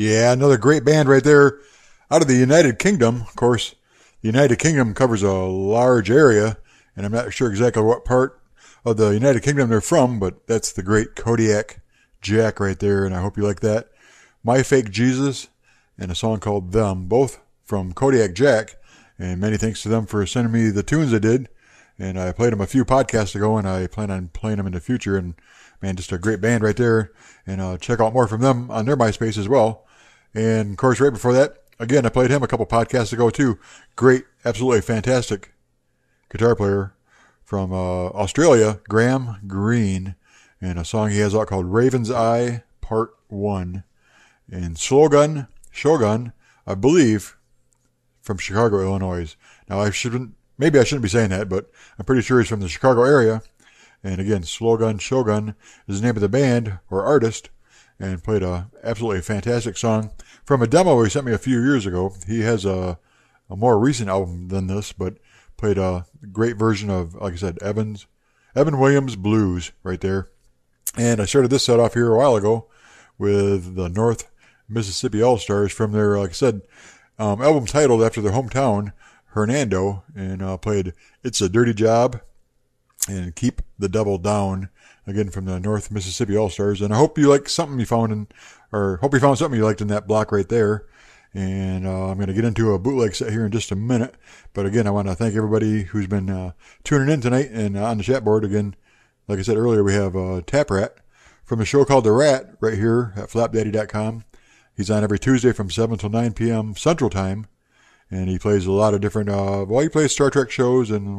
Yeah, another great band right there out of the United Kingdom. Of course, the United Kingdom covers a large area, and I'm not sure exactly what part of the United Kingdom they're from, but that's the great Kodiak Jack right there, and I hope you like that. My Fake Jesus and a song called Them, both from Kodiak Jack, and many thanks to them for sending me the tunes they did. And I played them a few podcasts ago, and I plan on playing them in the future. And man, just a great band right there. And check out more from them on their MySpace as well. And of course, right before that, again, I played him a couple podcasts ago too. Great, absolutely fantastic guitar player from Australia, Graham Greene, and a song he has out called Raven's Eye Part 1. And Shogun, I believe, from Chicago, Illinois. Now, maybe I shouldn't be saying that, but I'm pretty sure he's from the Chicago area. And again, Shogun is the name of the band or artist, and played a absolutely fantastic song from a demo he sent me a few years ago. He has a more recent album than this, but played a great version of, like I said, Evan Williams Blues right there. And I started this set off here a while ago with the North Mississippi All-Stars from their, like I said, album titled after their hometown, Hernando, and played It's a Dirty Job and Keep the Devil Down, again from the North Mississippi All-Stars. And I hope you like something you found hope you found something you liked in that block right there. And I'm going to get into a bootleg set here in just a minute. But again, I want to thank everybody who's been tuning in tonight and on the chat board. Again, like I said earlier, we have Tap Rat from a show called The Rat right here at flapdaddy.com. He's on every Tuesday from 7 till 9 p.m. Central Time. And he plays a lot of different, he plays Star Trek shows. And,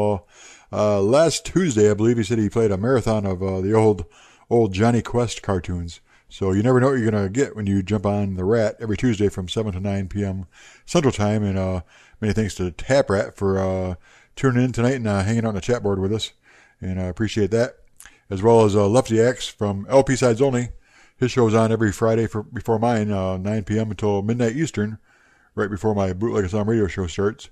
last Tuesday, I believe he said he played a marathon of the old Johnny Quest cartoons. So you never know what you're going to get when you jump on The Rat every Tuesday from 7 to 9 p.m. Central Time. And many thanks to Tap Rat for tuning in tonight and hanging out on the chat board with us. And I appreciate that. As well as Lefty Axe from LP Sides Only. His show's on every Friday before mine, 9 p.m. until midnight Eastern, right before my Bootleg Asylum radio show starts.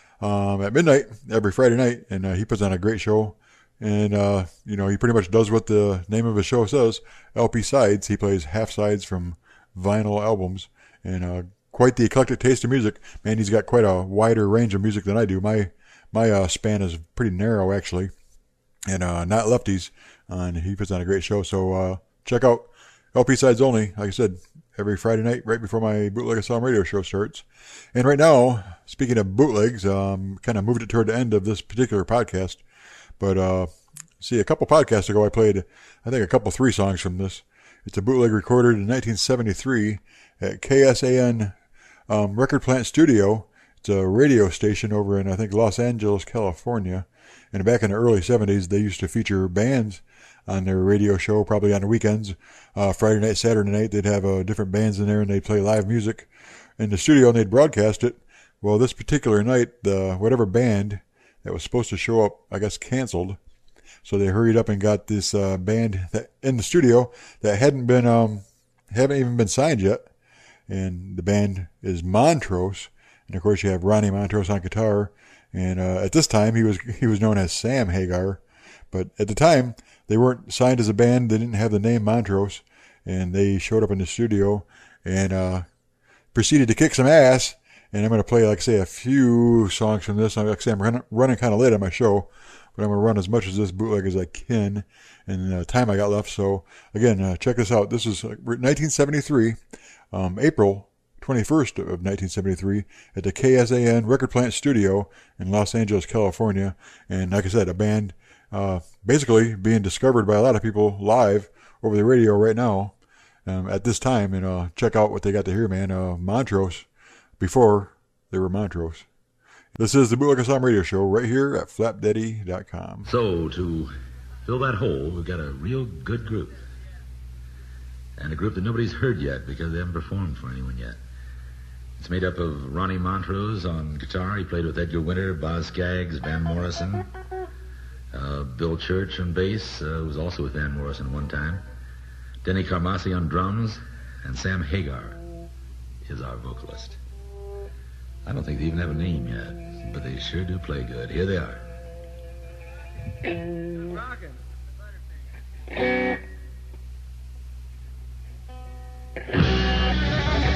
At midnight every Friday night, and he puts on a great show. And, he pretty much does what the name of his show says, LP Sides. He plays half sides from vinyl albums, and quite the eclectic taste of music. Man, he's got quite a wider range of music than I do. My span is pretty narrow, actually, and not Lefty's. And he puts on a great show, so check out LP Sides Only, like I said, every Friday night right before my Bootleg Asylum radio show starts. And right now, speaking of bootlegs, kind of moved it toward the end of this particular podcast. But, a couple podcasts ago, I played, I think, 3 songs from this. It's a bootleg recorded in 1973 at KSAN Record Plant Studio. It's a radio station over in, I think, Los Angeles, California. And back in the early 70s, they used to feature bands on their radio show, probably on the weekends. Friday night, Saturday night, they'd have different bands in there, and they'd play live music in the studio, and they'd broadcast it. Well, this particular night, whatever band that was supposed to show up, I guess, canceled. So they hurried up and got this band in the studio that haven't even been signed yet. And the band is Montrose. And of course you have Ronnie Montrose on guitar. And at this time he was known as Sam Hagar. But at the time they weren't signed as a band. They didn't have the name Montrose. And they showed up in the studio and proceeded to kick some ass. And I'm going to play, like I say, a few songs from this. Like I say, I'm running kind of late on my show, but I'm going to run as much of this bootleg as I can in the time I got left. So, again, check this out. This is 1973, April 21st of 1973, at the KSAN Record Plant Studio in Los Angeles, California. And like I said, a band basically being discovered by a lot of people live over the radio right now at this time. And check out what they got to hear, man. Montrose. Before they were Montrose. This is the Bootleg Asylum radio show right here at flapdaddy.com. So, to fill that hole, we've got a real good group. And a group that nobody's heard yet because they haven't performed for anyone yet. It's made up of Ronnie Montrose on guitar. He played with Edgar Winter, Boz Scaggs, Van Morrison. Bill Church on bass, was also with Van Morrison one time. Denny Carmassi on drums. And Sam Hagar is our vocalist. I don't think they even have a name yet, but they sure do play good. Here they are. Rockin'. Butterfinger.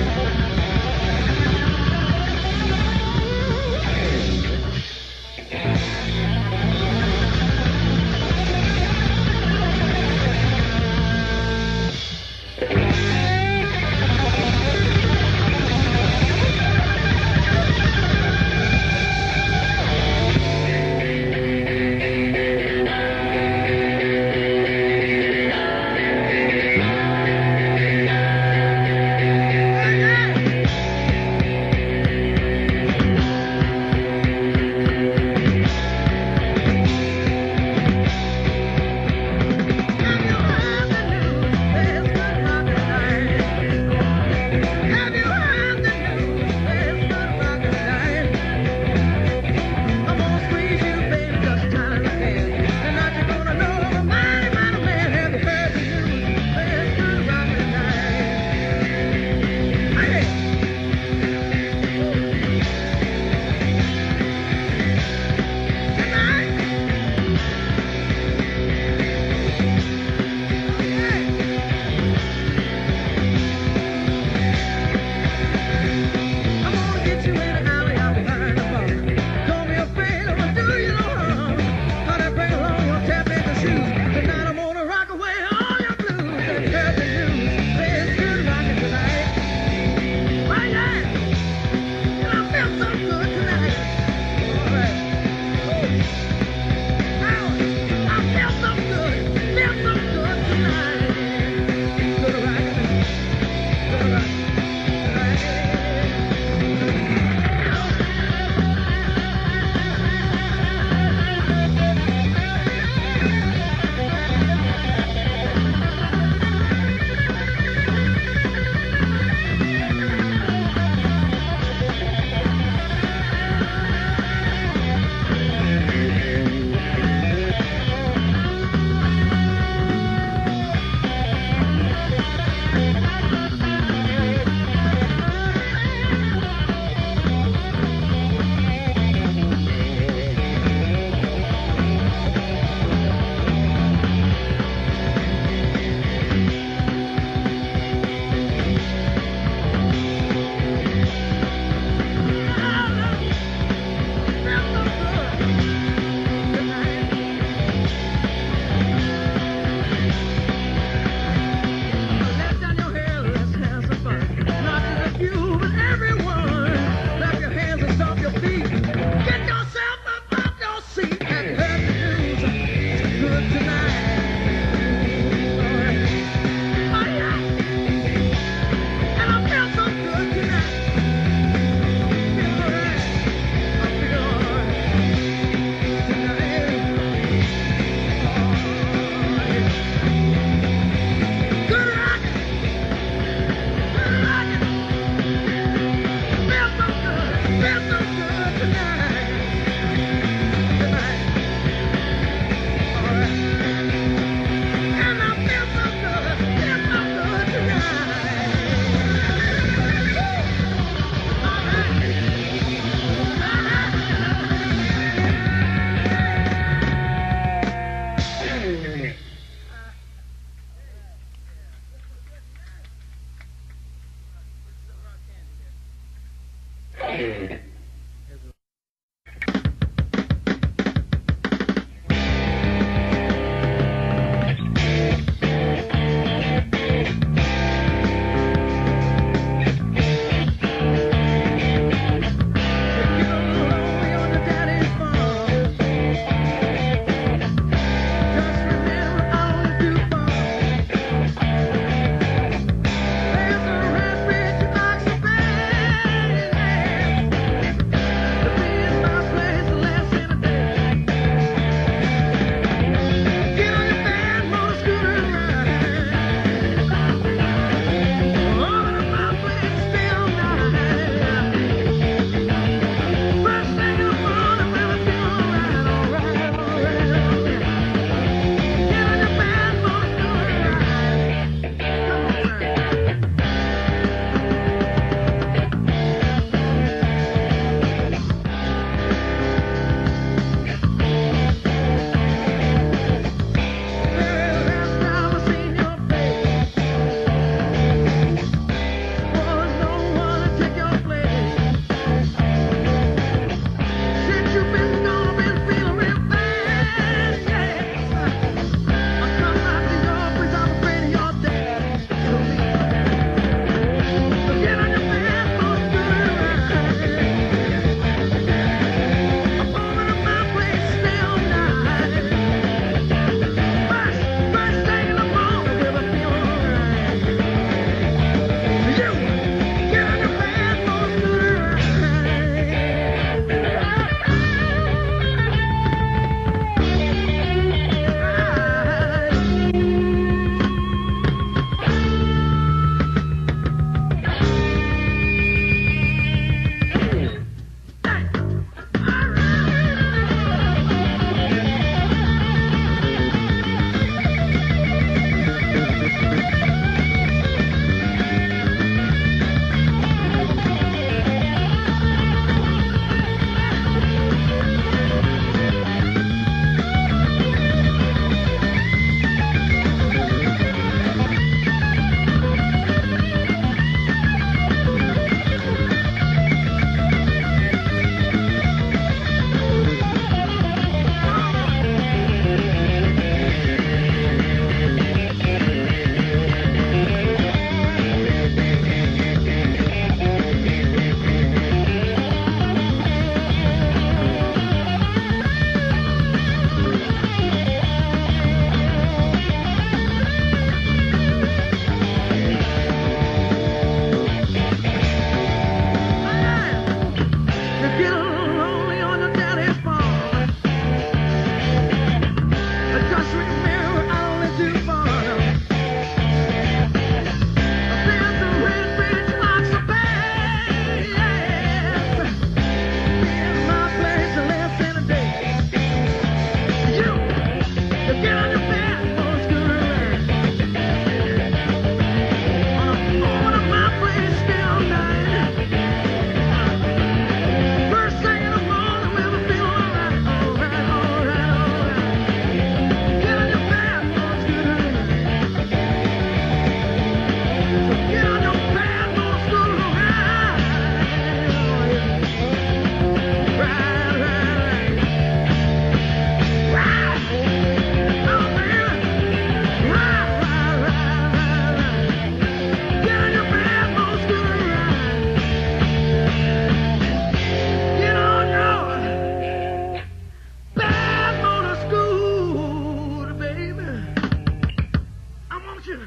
you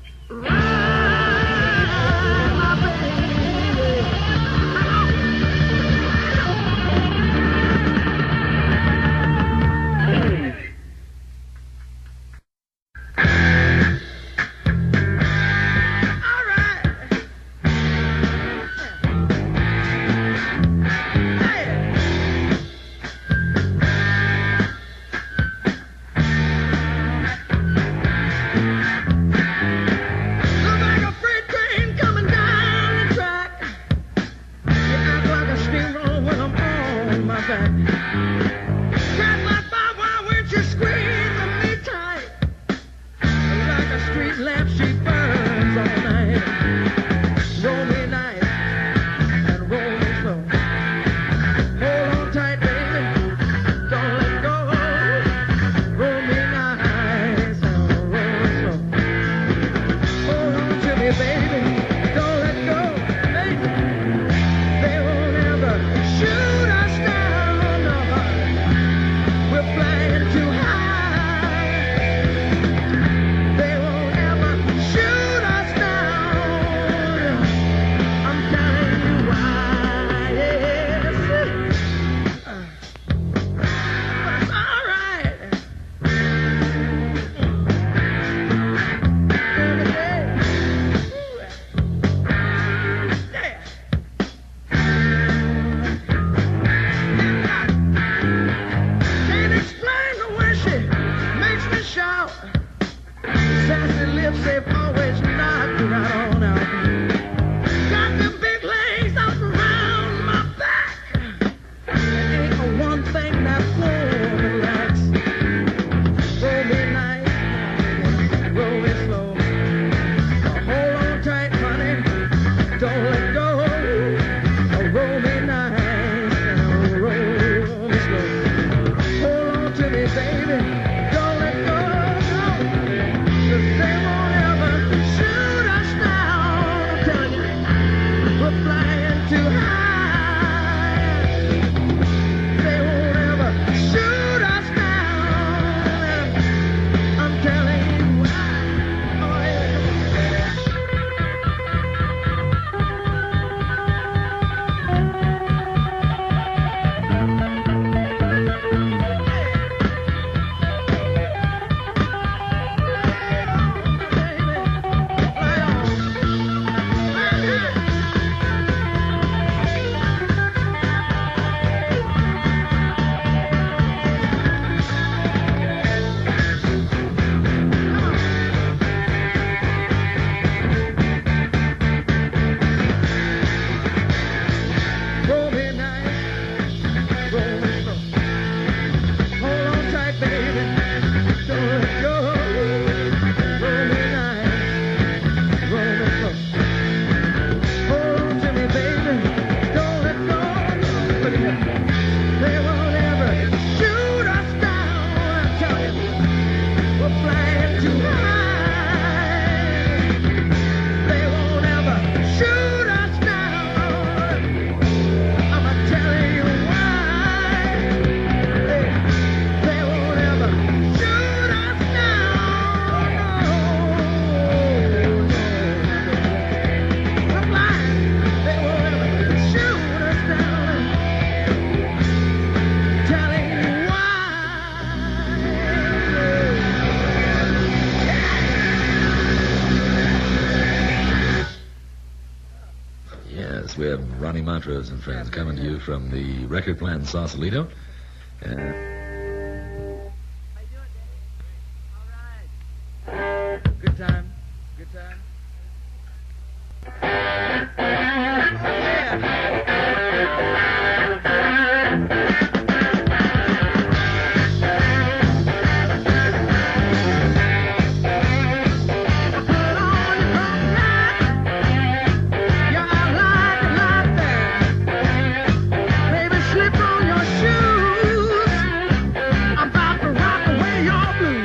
ride, my baby. We have Ronnie Montrose and friends coming to you from the Record Plant Sausalito. Good time. Good time.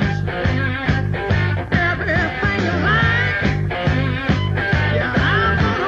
Everything you like, yeah, I'm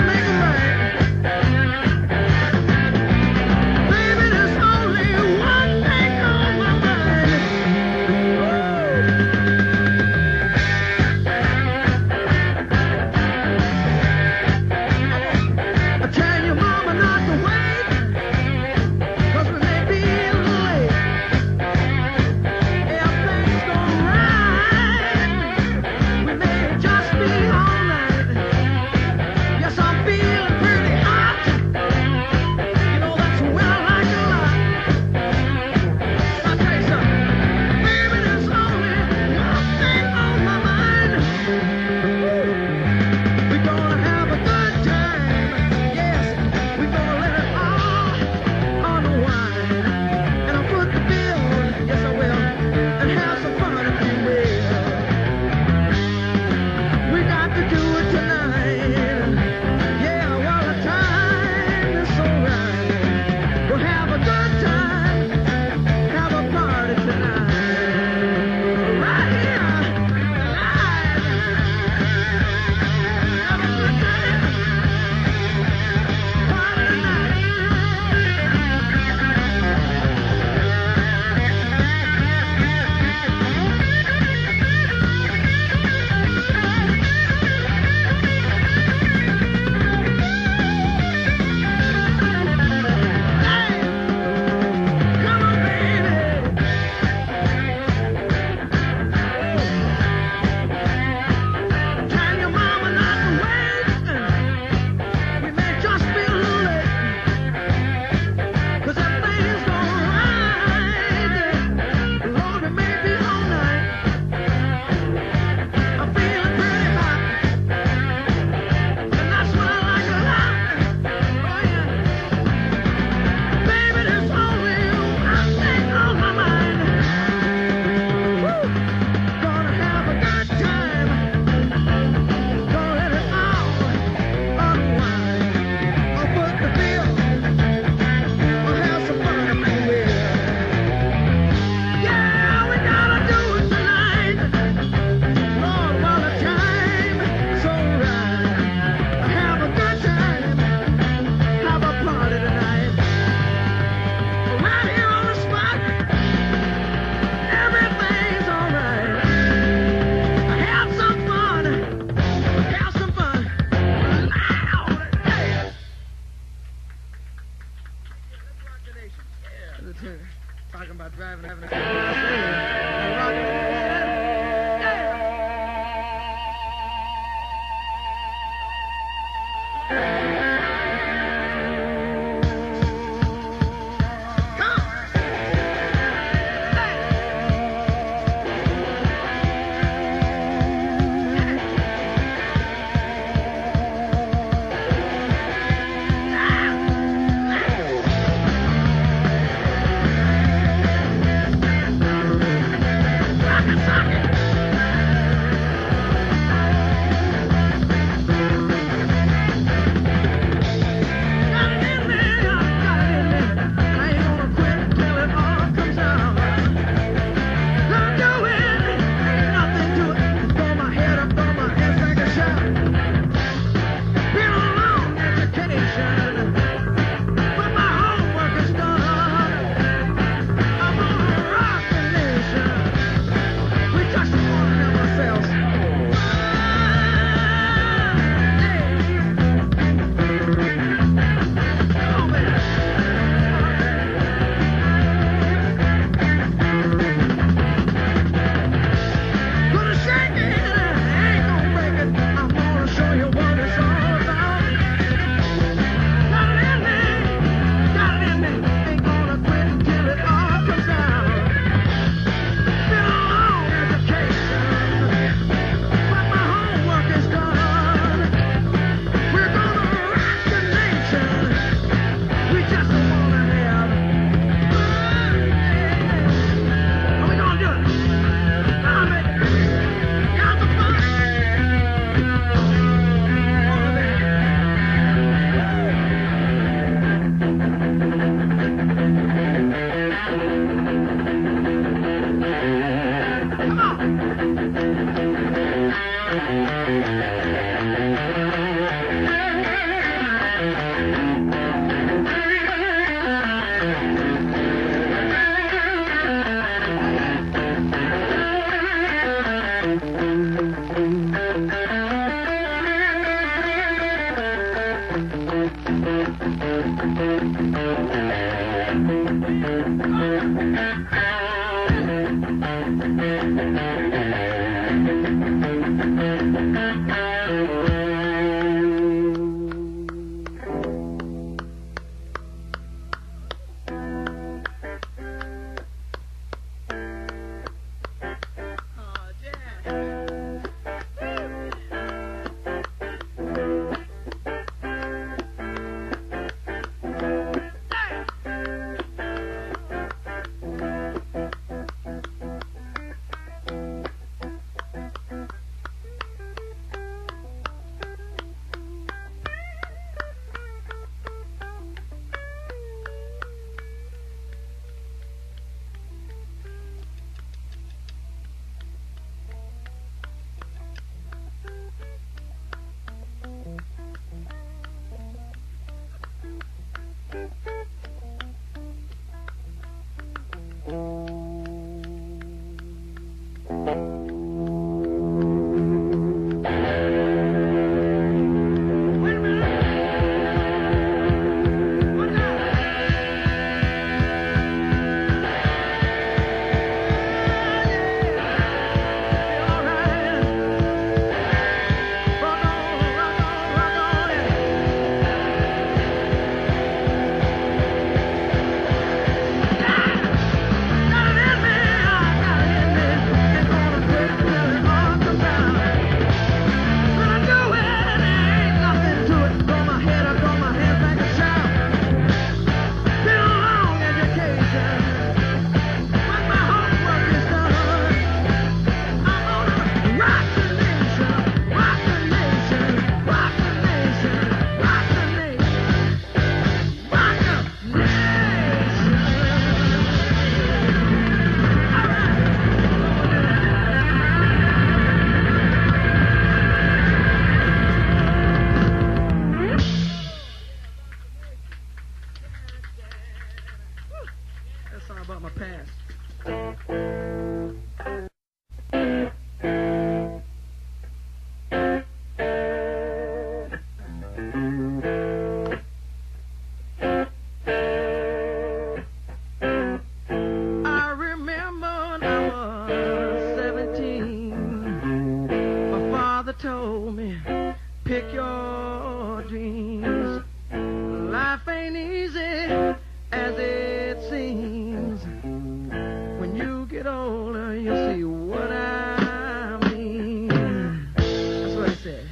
pick your dreams. Life ain't easy as it seems. When you get older, you'll see what I mean. That's what I said.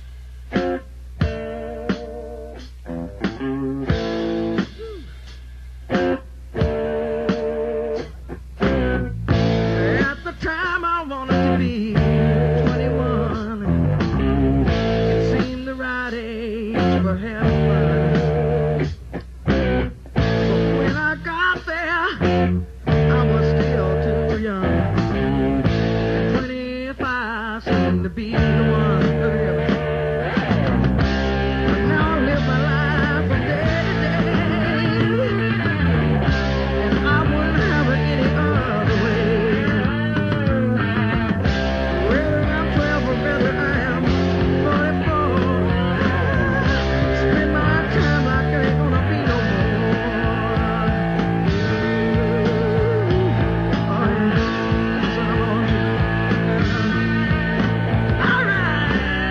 At the time I wanted to be 21. It seemed the right age for having fun. But when I got there, I was still too young. And 25 seemed to be the one. But now I live my life from day to day, and I wouldn't have it any other way. Whether I'm 12 or whether I am 44, spend my time like there ain't gonna be no more. Oh yeah, that's what I'm gonna do. All right,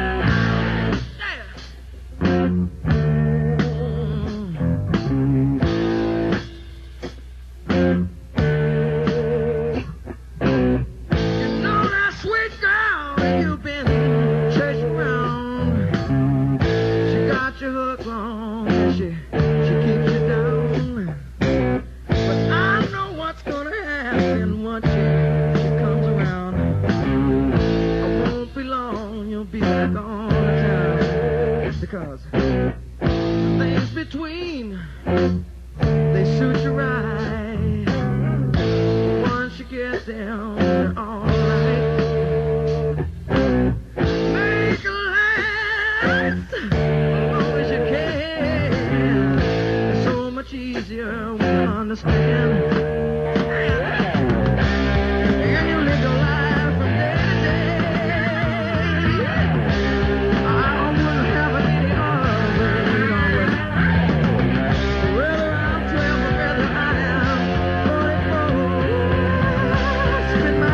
you know that sweet girl that you've been chasing around. She got your hook on, and she keeps you down. But I know what's gonna happen once she comes around. I won't be long, you'll be back on the town. Because the things between, they suit you right. Once you get down, they're alright. Make a last as long as you can. It's so much easier when you understand. And you live your life from day to day. I wouldn't have it any other way. Whether I'm 12 or whether I am 44, spend my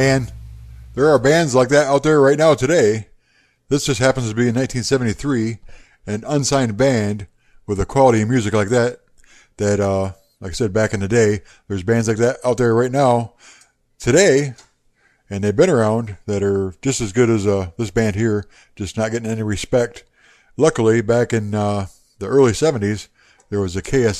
And there are bands like that out there right now today. This just happens to be in 1973, an unsigned band with a quality of music like that, like I said, back in the day, there's bands like that out there right now today, and they've been around, that are just as good as this band here, just not getting any respect. Luckily, back in the early 70s, there was a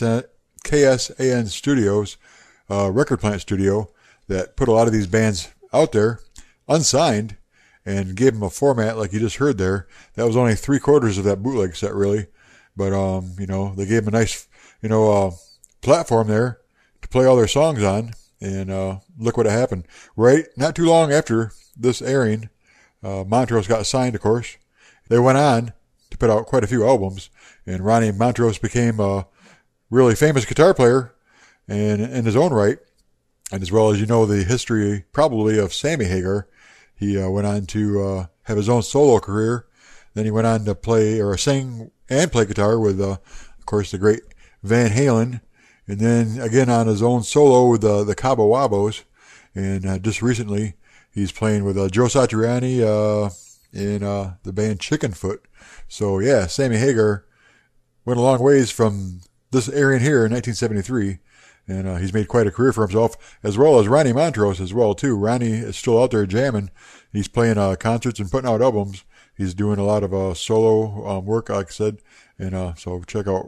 KSAN Studios, record plant studio, that put a lot of these bands out there, unsigned, and gave them a format like you just heard there. That was only 3/4 of that bootleg set, really. But, they gave them a nice, platform there to play all their songs on, and look what happened. Right, not too long after this airing, Montrose got signed, of course. They went on to put out quite a few albums, and Ronnie Montrose became a really famous guitar player in his own right. And as well as the history probably of Sammy Hagar, he went on to have his own solo career. Then he went on to play or sing and play guitar with, of course, the great Van Halen. And then again on his own solo with the Cabo Wabos. And just recently he's playing with Joe Satriani in the band Chickenfoot. So yeah, Sammy Hagar went a long ways from this airing here in 1973. And he's made quite a career for himself, as well as Ronnie Montrose as well, too. Ronnie is still out there jamming. He's playing concerts and putting out albums. He's doing a lot of solo work, like I said. And so check out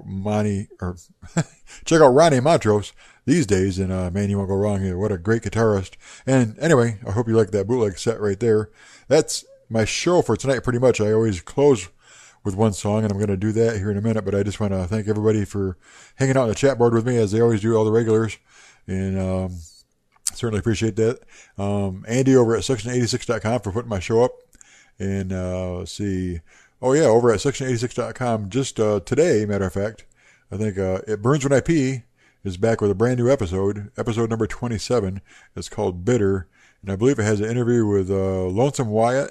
check out Ronnie Montrose these days, and man, you won't go wrong here. What a great guitarist. And anyway, I hope you like that bootleg set right there. That's my show for tonight, pretty much. I always close with one song, and I'm going to do that here in a minute, but I just want to thank everybody for hanging out on the chat board with me, as they always do, all the regulars, and certainly appreciate that. Andy over at section86.com for putting my show up, and let's see, over at section86.com just today, matter of fact, I think It Burns When I Pee is back with a brand new episode number 27. It's called Bitter, and I believe it has an interview with Lonesome Wyatt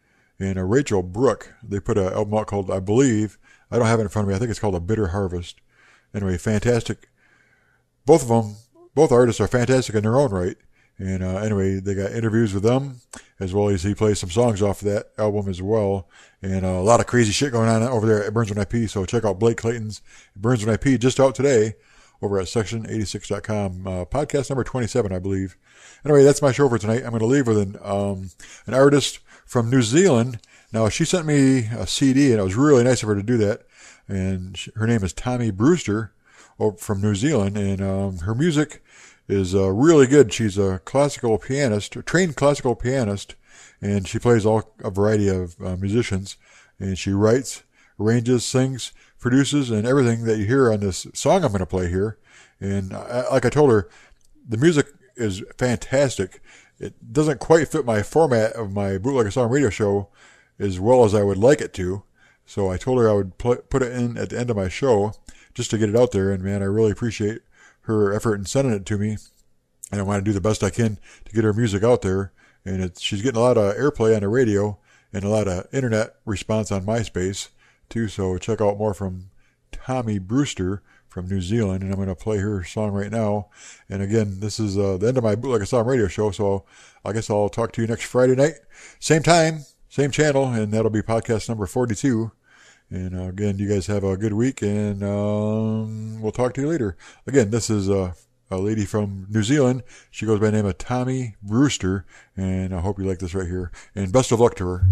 and Rachel Brooke. They put an album out called, I believe, I don't have it in front of me, I think it's called A Bitter Harvest. Anyway, fantastic. Both artists are fantastic in their own right. And anyway, they got interviews with them, as well as he plays some songs off of that album as well. And a lot of crazy shit going on over there at Burns When I Pee. So check out Blake Clayton's Burns When I Pee, just out today over at section86.com. Podcast number 27, I believe. Anyway, that's my show for tonight. I'm going to leave with an artist from New Zealand. Now, she sent me a CD, and it was really nice of her to do that. And her name is Tommy Brewster from New Zealand. And her music is really good. She's a classical pianist, a trained classical pianist, and she plays a variety of musicians. And she writes, arranges, sings, produces, and everything that you hear on this song I'm going to play here. And like I told her, the music is fantastic. It doesn't quite fit my format of my Bootleg a Song radio show as well as I would like it to. So I told her I would put it in at the end of my show just to get it out there. And man, I really appreciate her effort in sending it to me. And I want to do the best I can to get her music out there. And she's getting a lot of airplay on the radio and a lot of internet response on MySpace too. So check out more from Tommy Brewster from New Zealand, and I'm going to play her song right now. And again, this is the end of my Bootleg a Song radio show, so I guess I'll talk to you next Friday night. Same time, same channel, and that'll be podcast number 42. And again, you guys have a good week, and we'll talk to you later. Again, this is a lady from New Zealand. She goes by the name of Tommy Brewster, and I hope you like this right here. And best of luck to her.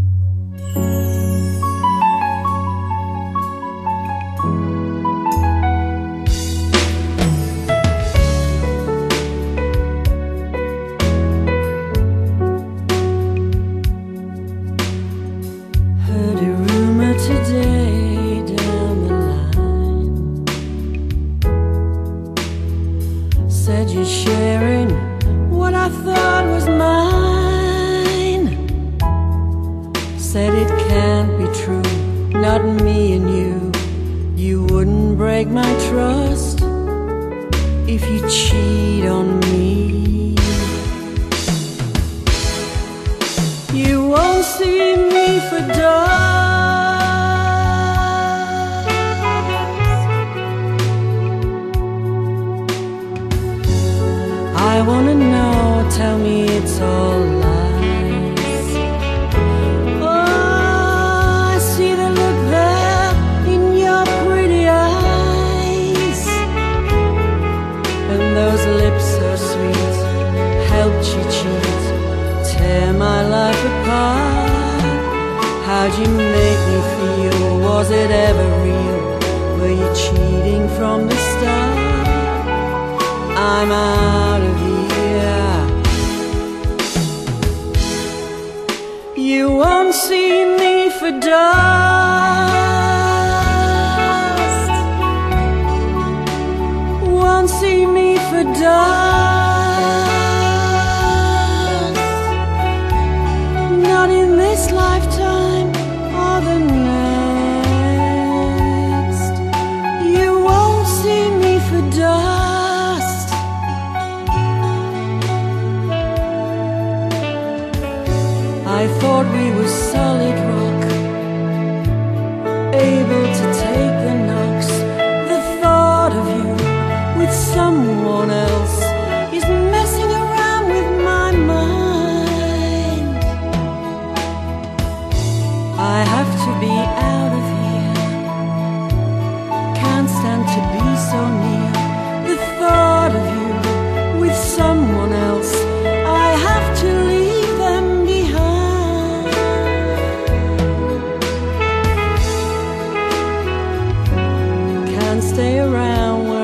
Sharing what I thought was mine. Said it can't be true, not me and you. You wouldn't break my trust if you cheat on me. You won't see me for dust. I wanna know, tell me it's all lies. cheating from the start. I'm out of here. You won't see me for dust. Won't see me for dust. Not in this lifetime or the next. You won't see me for dust. I thought we were solid rock, able to take the knocks. The thought of you with someone else is messing around with my mind. I have to be out of here. Can't stand to be so near. The thought of you with someone else, I have to leave them behind. Can't stay around